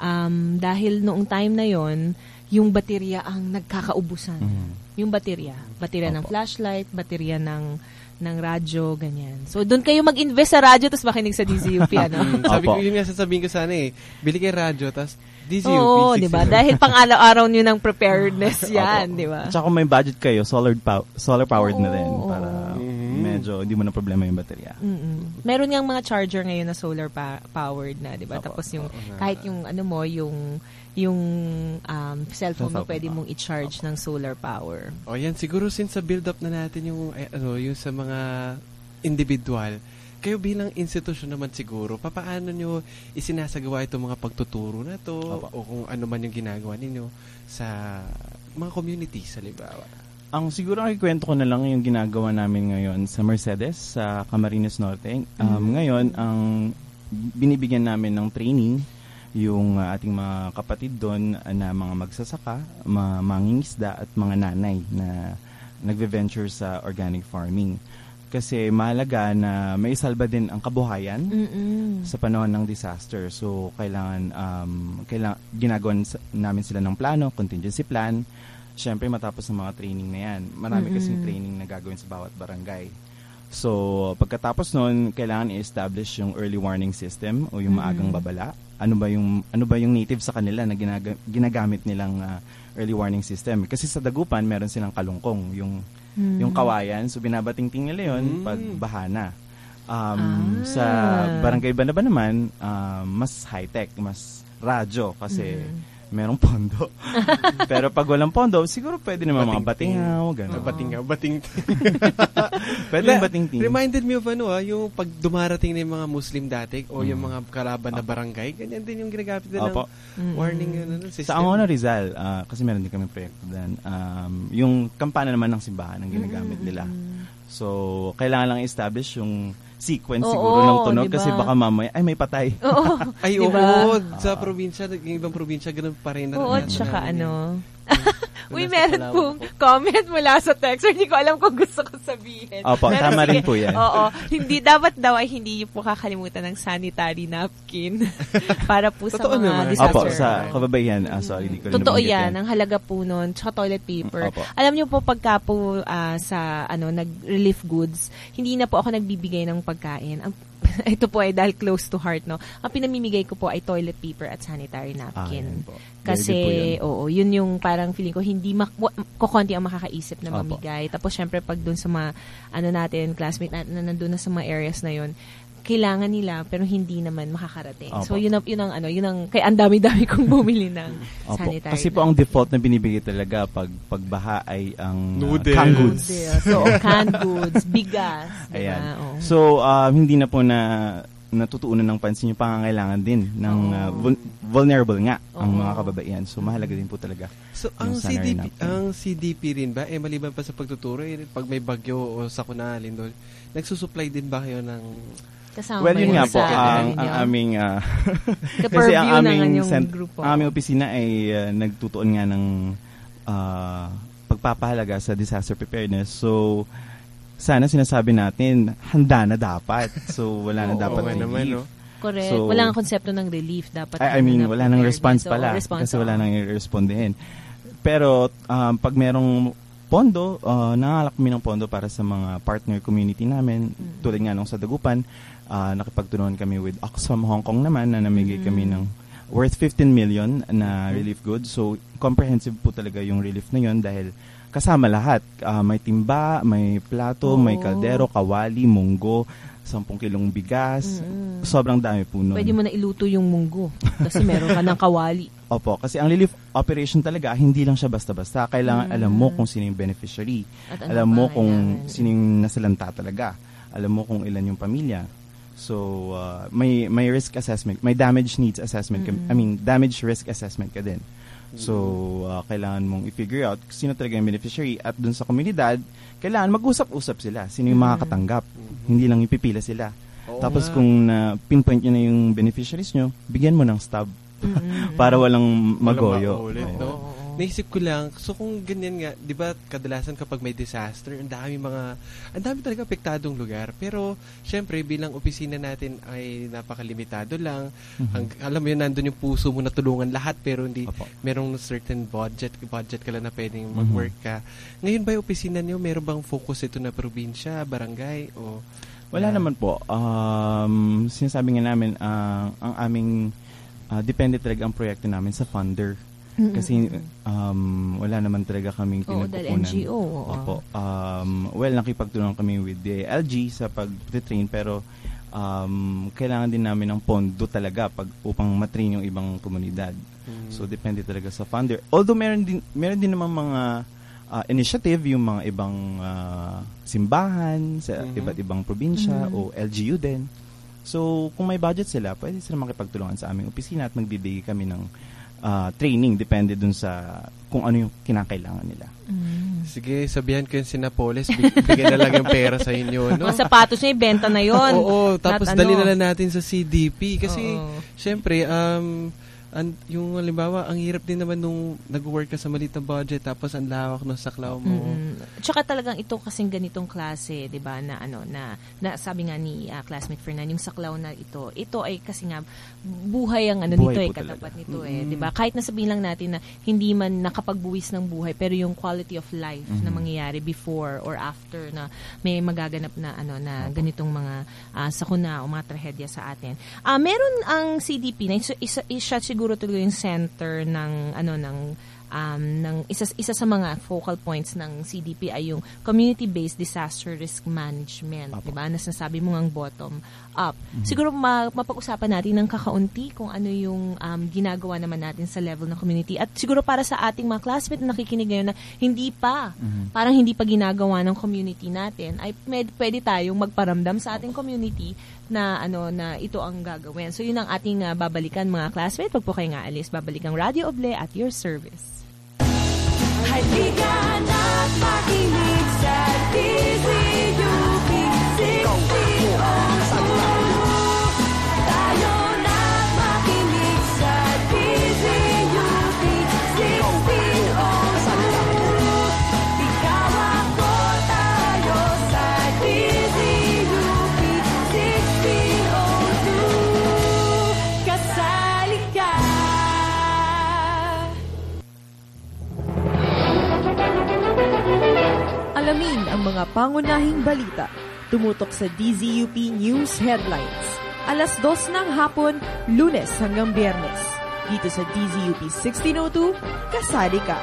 G: dahil noong time na yon yung baterya ang nagkakaubusan. Yung baterya ng flashlight, baterya ng radyo, ganyan. So, doon kayo mag-invest sa radyo tapos makinig sa DZUP, ano?
H: Sabi ko, yun nga sasabihin ko sana bili kayo radyo, tapos DZUP.
G: Oo, di ba? Dahil pang-araw-araw nyo ng preparedness yan, di ba?
I: Tsaka kung may budget kayo, solar-powered na din para medyo hindi mo na problema yung baterya.
G: Meron ngang mga charger ngayon na solar-powered na, di ba? Tapos yung, kahit yung, yung cellphone mo pwede mong i-charge ng solar power.
H: Yan siguro since sa build up na natin yung yung sa mga individual, kayo bilang institusyon naman siguro, paano nyo isinasagawa itong mga pagtuturo na to o kung ano man yung ginagawa ninyo sa mga communities, halimbawa?
I: Ang siguro ang ikwento ko na lang yung ginagawa namin ngayon sa Mercedes, sa Camarines Norte. Ngayon, ang binibigyan namin ng training yung ating mga kapatid doon na mga magsasaka, mga mangingisda at mga nanay na nagve-venture sa organic farming. Kasi mahalaga na may salba din ang kabuhayan sa panahon ng disaster. So, kailangan ginagawa namin sila ng plano, contingency plan. Siyempre, matapos ng mga training na yan. Marami kasing training na gagawin sa bawat barangay. So, pagkatapos nun, kailangan i-establish yung early warning system o yung maagang babala. Ano ba yung native sa kanila na ginagamit nilang early warning system? Kasi sa Dagupan, meron silang kalungkong, yung kawayan. So, binabating-ting nila yun pag bahana. Sa Barangay Banaba naman, mas high-tech, mas radyo kasi merong pondo. Pero pag walang pondo, siguro pwede naman mga batingaw, gano'n.
H: Bating-ting.
I: Pwede yung bating-ting.
H: Reminded me of yung pag dumarating na yung mga Muslim dati o yung mga kalaban na barangay, ganyan din yung ginagamit din ng warning system.
I: Sa Angono Rizal, kasi meron din kami proyekto din, yung kampana naman ng simbahan ang ginagamit nila. So, kailangan lang establish yung sequence siguro ng tunog diba? Kasi baka mamaya, ay may patay.
G: Diba?
H: Sa probinsya, yung ibang probinsya, ganun pa rin.
G: Oo, tsaka Uy, meron pong comment mula sa text. Hindi ko alam kung gusto ko sabihin.
I: Opo, tama rin po yan.
G: Oo, dapat daw ay hindi niyo po kakalimutan ng sanitary napkin para po sa mga disaster.
I: Opo, sa kababaihan. Sorry, di ko rin
G: totoo yan. Ang halaga po nun. Tsaka toilet paper. Alam niyo po, pagka po sa nag-relief goods, hindi na po ako nagbibigay ng pagkain. Ito po ay dahil close to heart, no? Ang pinamimigay ko po ay toilet paper at sanitary napkin. Kasi, yun yung parang feeling ko, hindi kukonti ang makakaisip na mamigay. Tapos, syempre, pag dun sa mga, natin, classmate na nandun na sa mga areas na yun, kailangan nila, pero hindi naman makakarating. So, yun ang, kaya ang dami-dami kong bumili ng sanitary.
I: Kasi po, ang default na binibigay talaga pag pagbaha ay ang canned goods.
G: So, canned goods, bigas. Diba?
I: Ayan. So, hindi na po natutuunan ng pansin yung pangangailangan din ng vulnerable nga ang mga kababaihan. So, mahalaga din po talaga.
H: So, ang CDP rin ba, maliban pa sa pagtuturo, pag may bagyo o sakuna, Lindol, nagsusupply din ba kayo ng
G: Kasama
I: well, yun nga po, ang aming, kasi ang aming opisina ay nagtutuon nga ng pagpapahalaga sa disaster preparedness. So, sana sinasabi natin, handa na dapat. So, wala na dapat relief.
G: Correct. So, wala nang konsepto ng relief. Dapat
I: wala nang response pala. Kasi wala nang i-respondihin. Pero, pag merong pondo, nangalak kami ng pondo para sa mga partner community namin. Tulad nga nung sa Dagupan, nakipagtulungan kami with Oxfam Hong Kong naman na namigay kami ng worth 15 million na relief goods. So, comprehensive po talaga yung relief na yun dahil kasama lahat. May timba, may plato, may kaldero, kawali, munggo, 10 kilong bigas. Sobrang dami po nun.
G: Pwede mo na iluto yung munggo kasi meron ka ng kawali.
I: Opo, kasi ang relief operation talaga, hindi lang siya basta-basta. Kailangan alam mo kung sino yung beneficiary. Alam mo kung sino yung nasalanta talaga. Alam mo kung ilan yung pamilya. So, may risk assessment, may damage needs assessment, damage risk assessment ka din. So, kailangan mong i-figure out sino talaga yung beneficiary at dun sa komunidad, kailangan mag-usap-usap sila. Sino yung makakatanggap. Hindi lang ipipila sila. Tapos kung pinpoint nyo na yung beneficiaries nyo, bigyan mo ng stub para walang magoyo.
H: Naisip ko lang, so kung ganyan nga, di ba kadalasan kapag may disaster, ang dami talaga apektadong lugar. Pero, syempre, bilang opisina natin ay napakalimitado lang. Alam mo yun, nandun yung puso mo na tulungan lahat, pero hindi, merong certain budget ka lang na pwedeng mag-work ka. Ngayon ba yung opisina niyo, meron bang focus ito na probinsya, barangay, o...
I: Wala naman po. Sinasabi nga namin, ang aming, depende talaga ang proyekto namin sa funder. Kasi wala naman talaga kaming pinagkukunan.
G: NGO.
I: Opo. Well, nakipagtulungan kami with the LG sa pag-train pero kailangan din namin ng pondo talaga upang matrain yung ibang komunidad. So, depende talaga sa funder. Although, meron din naman mga initiative, yung mga ibang simbahan sa iba't ibang probinsya o LGU din. So, kung may budget sila, pwede sila makipagtulungan sa aming opisina at magbibigay kami ng training, depende dun sa kung ano yung kinakailangan nila.
H: Sige, sabihan ko yung Sinapoles, bigyan na lang yung pera sa inyo. No?
G: Mga sapatos niya, ibenta na yun.
H: Oo, tapos dali na lang natin sa CDP. Kasi, syempre, yung halimbawa, ang hirap din naman nung nag-work ka sa maliit na budget tapos ang lawak ng saklaw mo.
G: Tsaka talagang ito kasing ganitong klase, 'di ba, na sabi nga ni classmate Fernan, yung saklaw na ito ay kasi nga buhay ang nito katapat nito 'di ba? Kahit na sabihin lang natin na hindi man nakapagbuwis ng buhay, pero yung quality of life na mangyayari before or after na may magaganap na na ganitong mga sakuna o mga trahedya sa atin. Meron ang CDP na isa siguro tuloy yung center ng isa sa mga focal points ng CDP ay yung community-based disaster risk management, 'di ba? Nasasabi mo ngang bottom up. Siguro mapag-usapan natin ng kakaunti kung ano yung ginagawa naman natin sa level ng community at siguro para sa ating mga classmates na nakikinig ngayon na parang hindi pa ginagawa ng community natin, ay pwede tayong magparamdam sa ating community na na ito ang gagawin. So yun ang ating babalikan mga classmates. Pag po kayo nga alis, babalik ang Radio Oble at your service.
A: Halika na't makinig sa DZUP 1602. Tayo na't makinig sa DZUP 1602. Ikaw ako tayo sa DZUP 1602. Kasali ka.
S: Alamin ang mga pangunahing balita. Tumutok sa DZUP News Headlines. Alas 2 ng hapon, Lunes hanggang Biyernes. Dito sa DZUP 1602, kasali ka.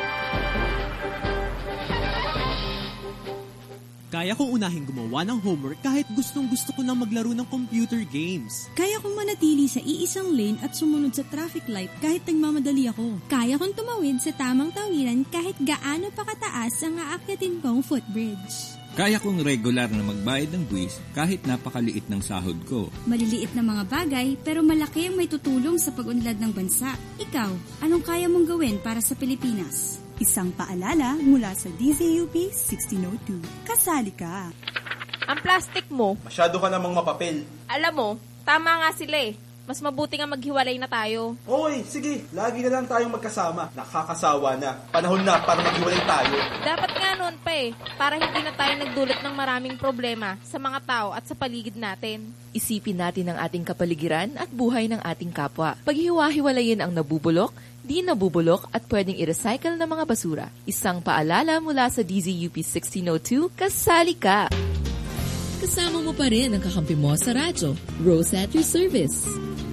T: Kaya kong unahing gumawa ng homework kahit gustong-gusto ko nang maglaro ng computer games.
U: Kaya kong manatili sa iisang lane at sumunod sa traffic light kahit nagmamadali ako. Kaya kong tumawid sa tamang tawiran kahit gaano pa kataas ang aakyatin kong footbridge.
V: Kaya kong regular na magbayad ng buwis kahit napakaliit ng sahod ko.
U: Maliliit na mga bagay pero malaki ang may tutulong sa pag-unlad ng bansa. Ikaw, anong kaya mong gawin para sa Pilipinas?
W: Isang paalala mula sa DZUP 1602. Kasali ka!
G: Ang plastic mo.
B: Masyado ka namang mapapel.
G: Alam mo, tama nga sila eh. Mas mabuti nga maghiwalay na tayo.
B: Oy, sige. Lagi na lang tayong magkasama. Nakakasawa na. Panahon na para maghiwalay tayo.
G: Dapat nga noon pa eh. Para hindi na tayo nagdulot ng maraming problema sa mga tao at sa paligid natin.
F: Isipin natin ang ating kapaligiran at buhay ng ating kapwa. Paghiwa-hiwalayin ang nabubulok, di nabubulok at pwedeng i-recycle na mga basura. Isang paalala mula sa DZUP 1602, kasali ka! Kasama mo pa rin ang kakampi mo sa radyo. Rose at your service.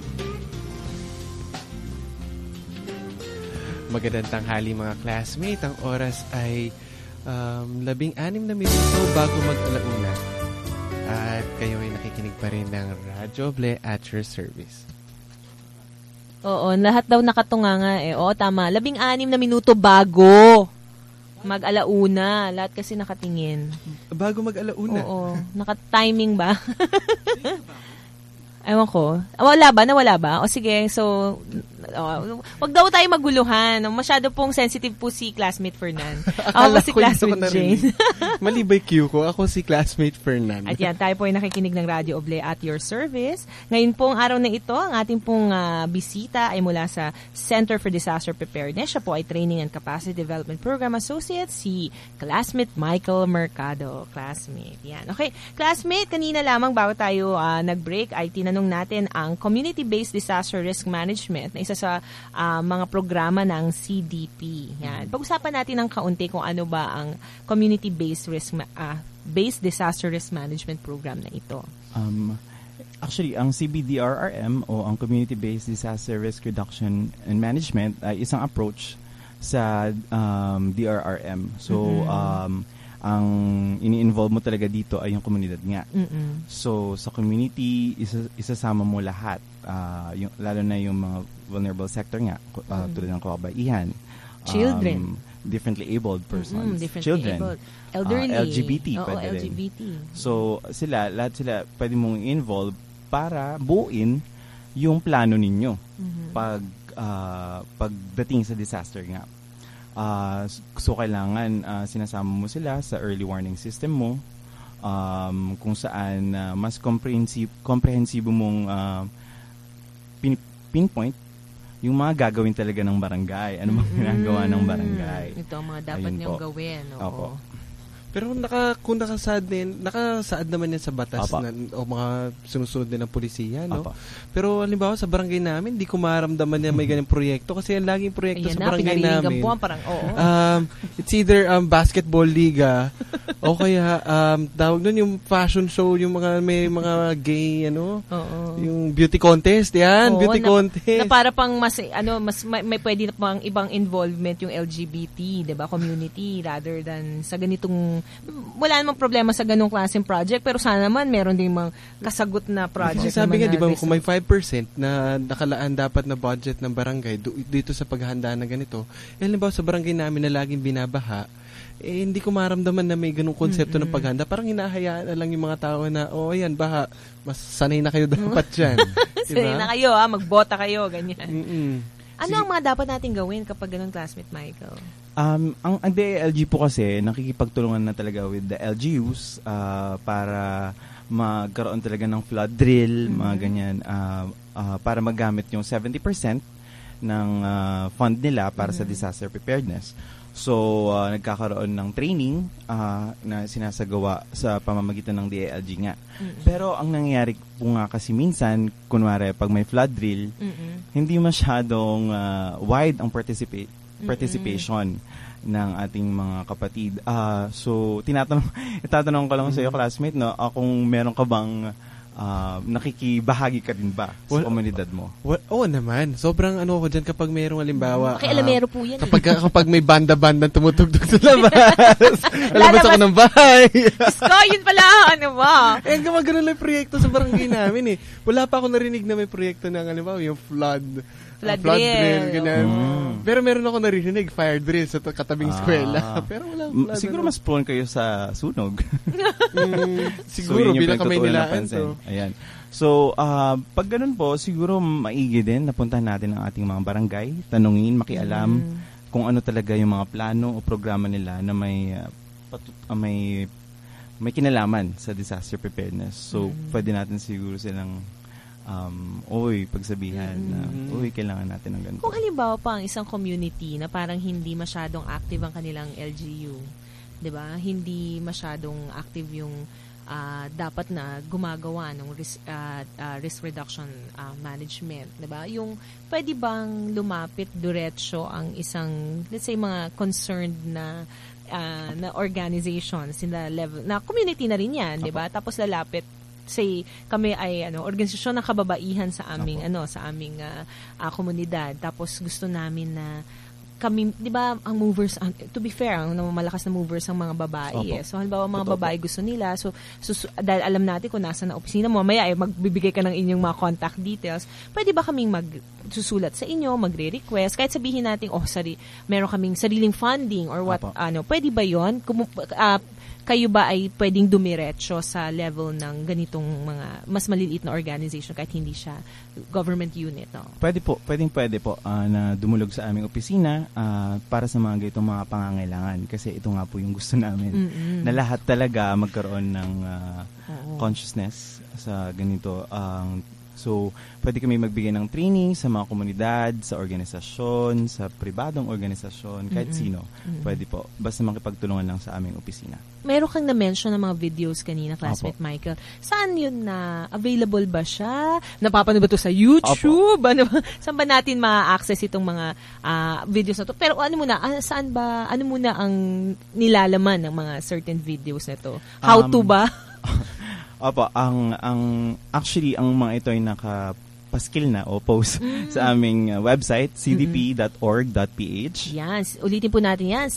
H: Magandang tanghali mga classmate. Ang oras ay 16 na minuto bago mag-alauna. At kayo ay nakikinig pa rin ng Radyo Ble at your service.
G: Oo, lahat daw nakatunganga eh. Oo, tama. 16 na minuto bago mag-alauna. Lahat kasi nakatingin.
H: Bago mag-alauna?
G: Oo. Naka-timing ba? Ewan ko. Wala ba? O sige, so, wag daw tayo maguluhan. Masyado pong sensitive po si classmate Fernan. Ako si classmate Jane.
H: Mali ba cue ko? Ako si classmate Fernan.
G: At yan, tayo po ay nakikinig ng Radio Oble at your service. Ngayon pong araw na ito, ang ating pong bisita ay mula sa Center for Disaster Preparedness. Siya po ay Training and Capacity Development Program Associate, si classmate Michael Mercado. Classmate. Yan. Okay, classmate, kanina lamang bago tayo nag-break ay tinanong natin ang Community-Based Disaster Risk Management na isa sa mga programa ng CDP. Yan. Pag-usapan natin ng kaunti kung ano ba ang Community-Based Based Disaster Risk Management Program na ito.
I: Actually, ang CBDRRM o ang Community-Based Disaster Risk Reduction and Management ay isang approach sa DRRM. So, ang ini-involve mo talaga dito ay yung komunidad nga. So, sa community, isasama mo lahat. Lalo na yung mga vulnerable sector nga, tulad ng kababaihan.
G: Children.
I: Differently abled persons.
G: Children. Abled. Elderly.
I: LGBT.
G: LGBT.
I: So, lahat sila pwede mong involve para buuin yung plano ninyo pagdating sa disaster nga. So, kailangan sinasama mo sila sa early warning system mo kung saan mas komprehensibo mong pinpoint yung mga gagawin talaga ng barangay. Ano mga ginagawa ng barangay.
G: Ito ang mga dapat niyong gawin.
I: Opo.
H: Pero kung nakasaad naman yan sa batas o mga sinusunod din ng polisiya, no? Pero halimbawa sa barangay namin, di ko maramdaman na may ganyung proyekto kasi ang laging proyekto sa barangay namin. It's either basketball liga o kaya tawag nun yung fashion show, yung may mga gay, yung beauty contest, yan, beauty contest.
G: Na para pang mas may pwede na pang ibang involvement yung LGBT, 'di ba, community rather than sa ganitong wala namang problema sa ganung klaseng project pero sana naman meron ding mga kasagot na project.
H: Sabi nga, di ba, kung may 5% na nakalaan dapat na budget ng barangay dito sa paghahanda ng ganito, halimbawa sa barangay namin na laging binabaha, hindi ko maramdaman na may ganung konsepto ng paghanda. Parang hinahayaan na lang yung mga tao na, ayan, baha, mas sanay na kayo dapat dyan.
G: Sanay na kayo, magbota kayo, ganyan. Ano ang mga dapat natin gawin kapag ganun, classmate Michael?
I: Ang DILG po kasi nakikipagtulungan na talaga with the LGUs para magkaroon talaga ng flood drill, mga ganyan, para magamit yung 70% ng fund nila para sa disaster preparedness. So, nagkakaroon ng training na sinasagawa sa pamamagitan ng DILG nga. Pero ang nangyayari po nga kasi minsan, kunwari pag may flood drill, hindi masyadong wide ang participation ng ating mga kapatid. So, itatanong ko lang sa iyo, classmate, no, kung meron ka bang nakikibahagi ka din ba sa komunidad mo?
H: Oo naman. Sobrang ako dyan kapag mayroong halimbawa.
G: Alamero po yan.
H: Kapag may banda-banda tumutugtog sa labas. Lalabas ako ng bahay.
G: Isko, yun pala. Ano ba?
H: Gumagano lang proyekto sa barangay namin eh. Wala pa ako narinig na may proyekto ng halimbawa yung flood drill. Ganyan. Pero meron ako narinig, fire drill sa katabing eskwela. Pero wala flood.
I: Siguro mas prone kayo sa sunog.
H: Siguro, so, bilang kamay nilaan.
I: Ayan. So, pag ganun po, siguro maigi din, napuntahan natin ang ating mga barangay, tanungin, makialam kung ano talaga yung mga plano o programa nila na may may kinalaman sa disaster preparedness. So, pwede natin siguro silang pagsabihan na, kailangan natin ng ganito.
G: Kung halimbawa pa ang isang community na parang hindi masyadong active ang kanilang LGU, 'di ba? Hindi masyadong active yung dapat na gumagawa ng risk reduction management, 'di ba? Yung pwede bang lumapit diretso ang isang, let's say, mga concerned na organizations in the level na community na rin 'yan, 'di ba? Tapos lalapit, say kami ay organisasyon ng kababaihan sa aming komunidad, tapos gusto namin na kami, 'di ba, ang movers, to be fair, ang malakas na movers ang mga babae. So halimbawa mga babae gusto nila, so dahil alam natin kung nasa na opisina mo, mamaya magbibigay ka ng inyong mga contact details, pwede ba kaming magsusulat sa inyo, magre-request, kahit sabihin natin meron kaming sariling funding or what, pwede ba 'yon? Kayo ba ay pwedeng dumiretso sa level ng ganitong mga mas maliliit na organization kahit hindi siya government unit? No?
I: Pwede po na dumulog sa aming opisina para sa mga ganitong mga pangangailangan. Kasi ito nga po yung gusto namin. Na lahat talaga magkaroon ng consciousness sa ganito. So, pwede kami magbigay ng training sa mga komunidad, sa organisasyon, sa pribadong organisasyon, kahit sino. Pwede po. Basta makipagtulungan lang sa aming opisina.
G: Meron kang na-mention ng mga videos kanina, classmate Michael. Saan yun na? Available ba siya? Napapanood ba ito sa YouTube? Saan ba natin ma-access itong mga videos na to? Pero ano muna ang nilalaman ng mga certain videos na to? How to ba?
I: Opo, actually ang mga ito ay nakapaskil na o post sa aming website, cdp.org.ph.
G: Yan, ulitin po natin yan,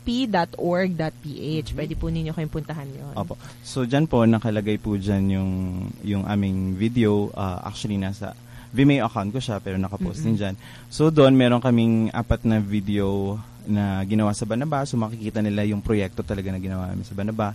G: cdp.org.ph. Pwede po ninyo kayong puntahan yun.
I: Opo. So dyan po, nakalagay po dyan yung aming video. Actually, nasa Vimeo account ko siya, pero nakapost din dyan. So doon, meron kaming 4 na video na ginawa sa Banaba. So makikita nila yung proyekto talaga na ginawa namin sa Banaba.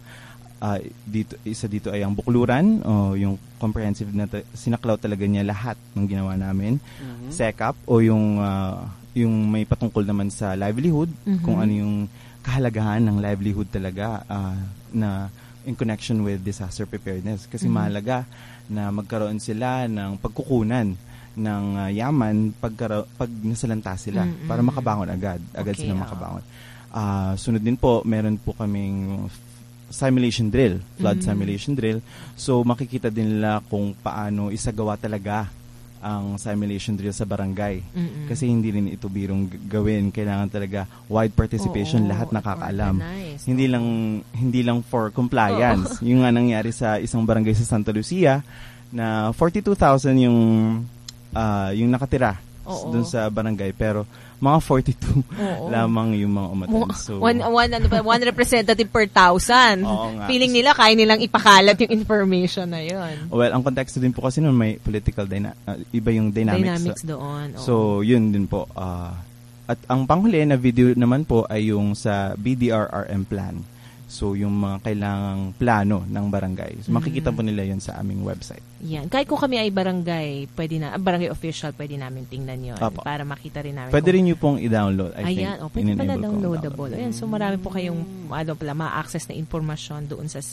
I: Isa dito ay ang bukluran, yung comprehensive na sinaklaw talaga niya lahat ng ginawa namin. SECAP o yung may patungkol naman sa livelihood, kung ano yung kahalagahan ng livelihood talaga na in connection with disaster preparedness. Kasi mahalaga na magkaroon sila ng pagkukunan ng yaman pag nasalanta sila para makabangon agad sila makabangon. Sunod din po, meron po kaming simulation drill, flood simulation drill. So, makikita din nila kung paano isagawa talaga ang simulation drill sa barangay. Kasi hindi rin ito birong gawin. Kailangan talaga wide participation, lahat nakakaalam. Hindi lang for compliance. Yung nga nangyari sa isang barangay sa Santa Lucia na 42,000 yung nakatira doon sa barangay, pero mga 42 lamang yung mga umattend. So,
G: one representative per 1,000. Feeling nila kaya nilang ipakalat yung information na yun.
I: Well, ang konteksto din po kasi nun may political iba yung dynamics
G: doon.
I: So, yun din po. At ang panghuli na video naman po ay yung sa BDRRM plan. So, yung mga kailangang plano ng barangay. So, makikita po nila yun sa aming website.
G: Yan. Kahit kung kami ay barangay, barangay official, pwede namin tingnan yun. Para makita rin namin.
I: Pwede rin nyo pong i-download.
G: Ayan. Pwede pala downloadable. Ayan. So, marami po kayong ma-access na informasyon doon sa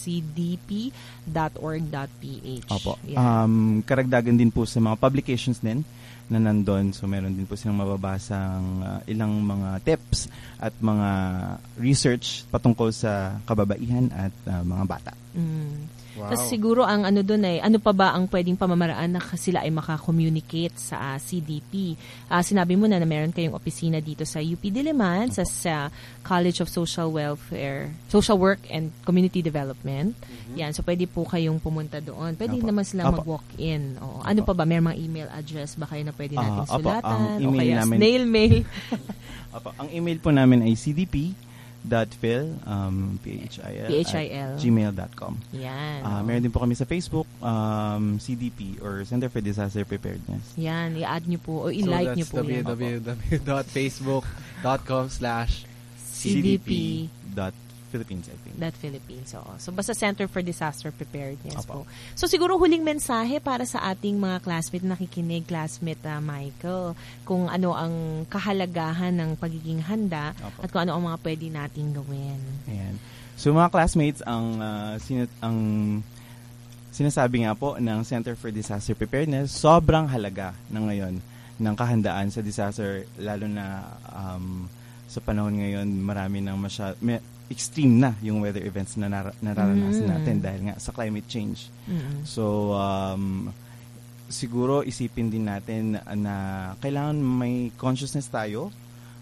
G: cdp.org.ph.
I: Opo. Karagdagan din po sa mga publications din na nandun. So, meron din po silang mababasang ilang mga tips at mga research patungkol sa kababaihan at mga bata.
G: Wow. Tapos siguro ang doon ay, ano pa ba ang pwedeng pamamaraan na sila ay maka-communicate sa CDP? Sinabi mo na meron kayong opisina dito sa UP Diliman, sa College of Social Work and Community Development. Yan, so pwede po kayong pumunta doon. Pwede naman silang mag-walk-in. Ano pa ba? May mga email address ba kayo na pwede natin sulatan? O kaya snail mail?
I: Ang email po namin ay cdp.phil, @gmail.com.
G: Yan.
I: Meron din po kami sa Facebook, CDP or Center for Disaster Preparedness.
G: Yan, i-add nyo po o i-like nyo po yan.
I: www.facebook.com/cdp.philippines, I think.
G: Philippines. So, basta Center for Disaster Preparedness po. So, siguro huling mensahe para sa ating mga classmate na nakikinig, classmate Michael, kung ano ang kahalagahan ng pagiging handa at kung ano ang mga pwede nating gawin.
I: Ayan. So mga classmates, ang sinasabi nga po ng Center for Disaster Preparedness, sobrang halaga na ngayon ng kahandaan sa disaster, lalo na sa panahon ngayon, marami ng extreme na yung weather events na nararanasan natin dahil nga sa climate change. So, siguro isipin din natin na kailangan may consciousness tayo.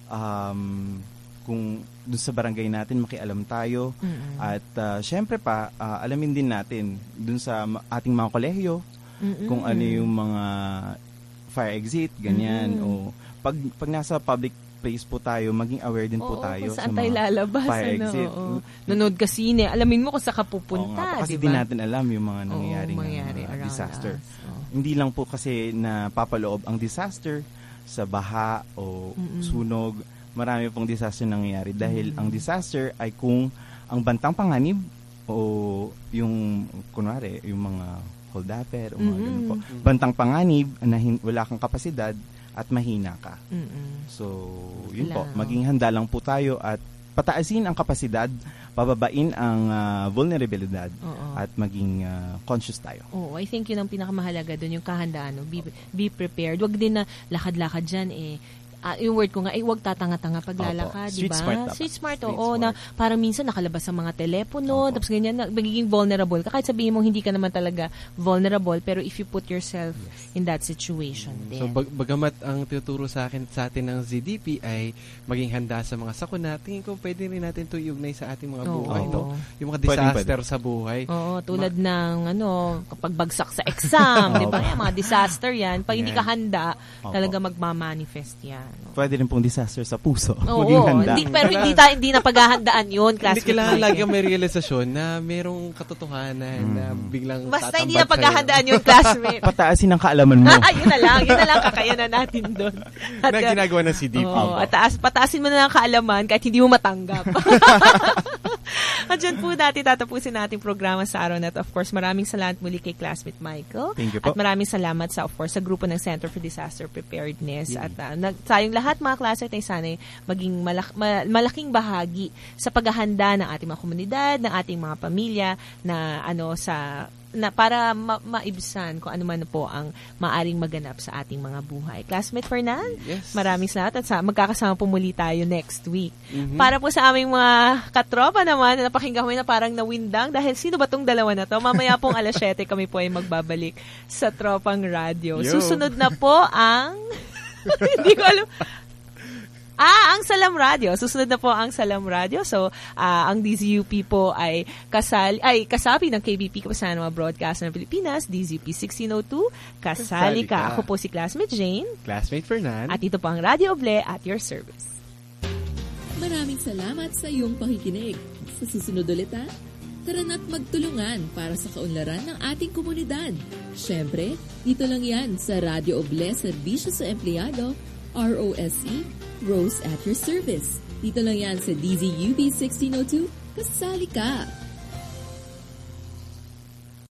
I: Kung doon sa barangay natin, makialam tayo. At syempre pa, alamin din natin doon sa ating mga kolehiyo kung ano yung mga fire exit, ganyan. O pag nasa public place po tayo, maging aware din po tayo sa mga lalabas, fire exit.
G: Nanood ka sine, alamin mo kung saan ka pupunta,
I: kasi di natin alam yung mga nangyayaring disaster. Hindi lang po kasi na papaloob ang disaster sa baha o sunog. Marami pong disaster nangyayari dahil ang disaster ay kung ang bantang panganib o yung kunwari, yung mga holdapper o mga ganun po. Bantang panganib na wala kang kapasidad at mahina ka. So, yun po. Maging handa lang po tayo at pataasin ang kapasidad, pababain ang vulnerabilidad at maging conscious tayo.
G: I think yun ang pinakamahalaga doon, yung kahandaan. Be prepared. Wag din na lakad-lakad dyan yung word ko nga, huwag tatanga-tanga paglalakad, di ba? Street smart, na parang minsan nakalabas sa mga telepono, tapos ganyan, magiging vulnerable ka. Kahit sabihin mo, hindi ka naman talaga vulnerable, pero if you put yourself in that situation din.
H: So, bagamat ang tinuturo sa atin ng ZDP ay maging handa sa mga sakuna, tingin ko pwede rin natin ito iugnay sa ating mga buhay. Yung mga disaster sa buhay.
G: Tulad ng, kapag bagsak sa exam, di ba? Yung mga disaster yan. Pag hindi ka handa, talaga magmamanifest yan.
I: Pwede rin pong disaster sa puso.
G: Pero hindi na paghahandaan yun, classmate.
H: Hindi kailangan lagi may realisasyon na merong katotohanan na biglang
G: basta hindi na paghahandaan yun, classmate.
I: Pataasin ang kaalaman mo.
G: Yun na lang, kakayanan natin doon.
H: Na ginagawa ng CDP.
G: Pataasin mo na lang kaalaman kahit hindi mo matanggap. At dyan po tatapusin natin programa sa araw na ito. Of course, maraming salamat muli kay classmate Michael.
I: Thank you po.
G: At maraming salamat sa grupo ng Center for Disaster Preparedness. At tayong lahat mga classmates ay sana'y maging malaking bahagi sa paghahanda ng ating mga komunidad, ng ating mga pamilya na para maibsan kung ano man po ang maaring maganap sa ating mga buhay. Classmate Fernan, maraming salamat at magkakasama po muli tayo next week. Para po sa aming mga katropa naman, napakinggan kami na parang nawindang dahil sino ba tong dalawa na to? Mamaya pong 7:00 kami po ay magbabalik sa Tropang Radio. Susunod na po ang hindi ko alam. Ang Salam Radio. Susunod na po ang Salam Radio. So, ang DZUP po ay kasabi ng KBP Kapisanan mga broadcast ng Pilipinas, DZUP 1602, Kasali Ka. Ako po si Classmate Jane.
H: Classmate Fernan.
G: At ito po ang Radio Oble at your service.
F: Maraming salamat sa iyong pakikinig. Sa susunod ulit tara na't magtulungan para sa kaunlaran ng ating komunidad. Siyempre, dito lang yan sa Radio Oble, Serbisyo sa Empleyado, ROSE, Rose at your service. Dito lang yan sa DZUP 1602, Kasali Ka.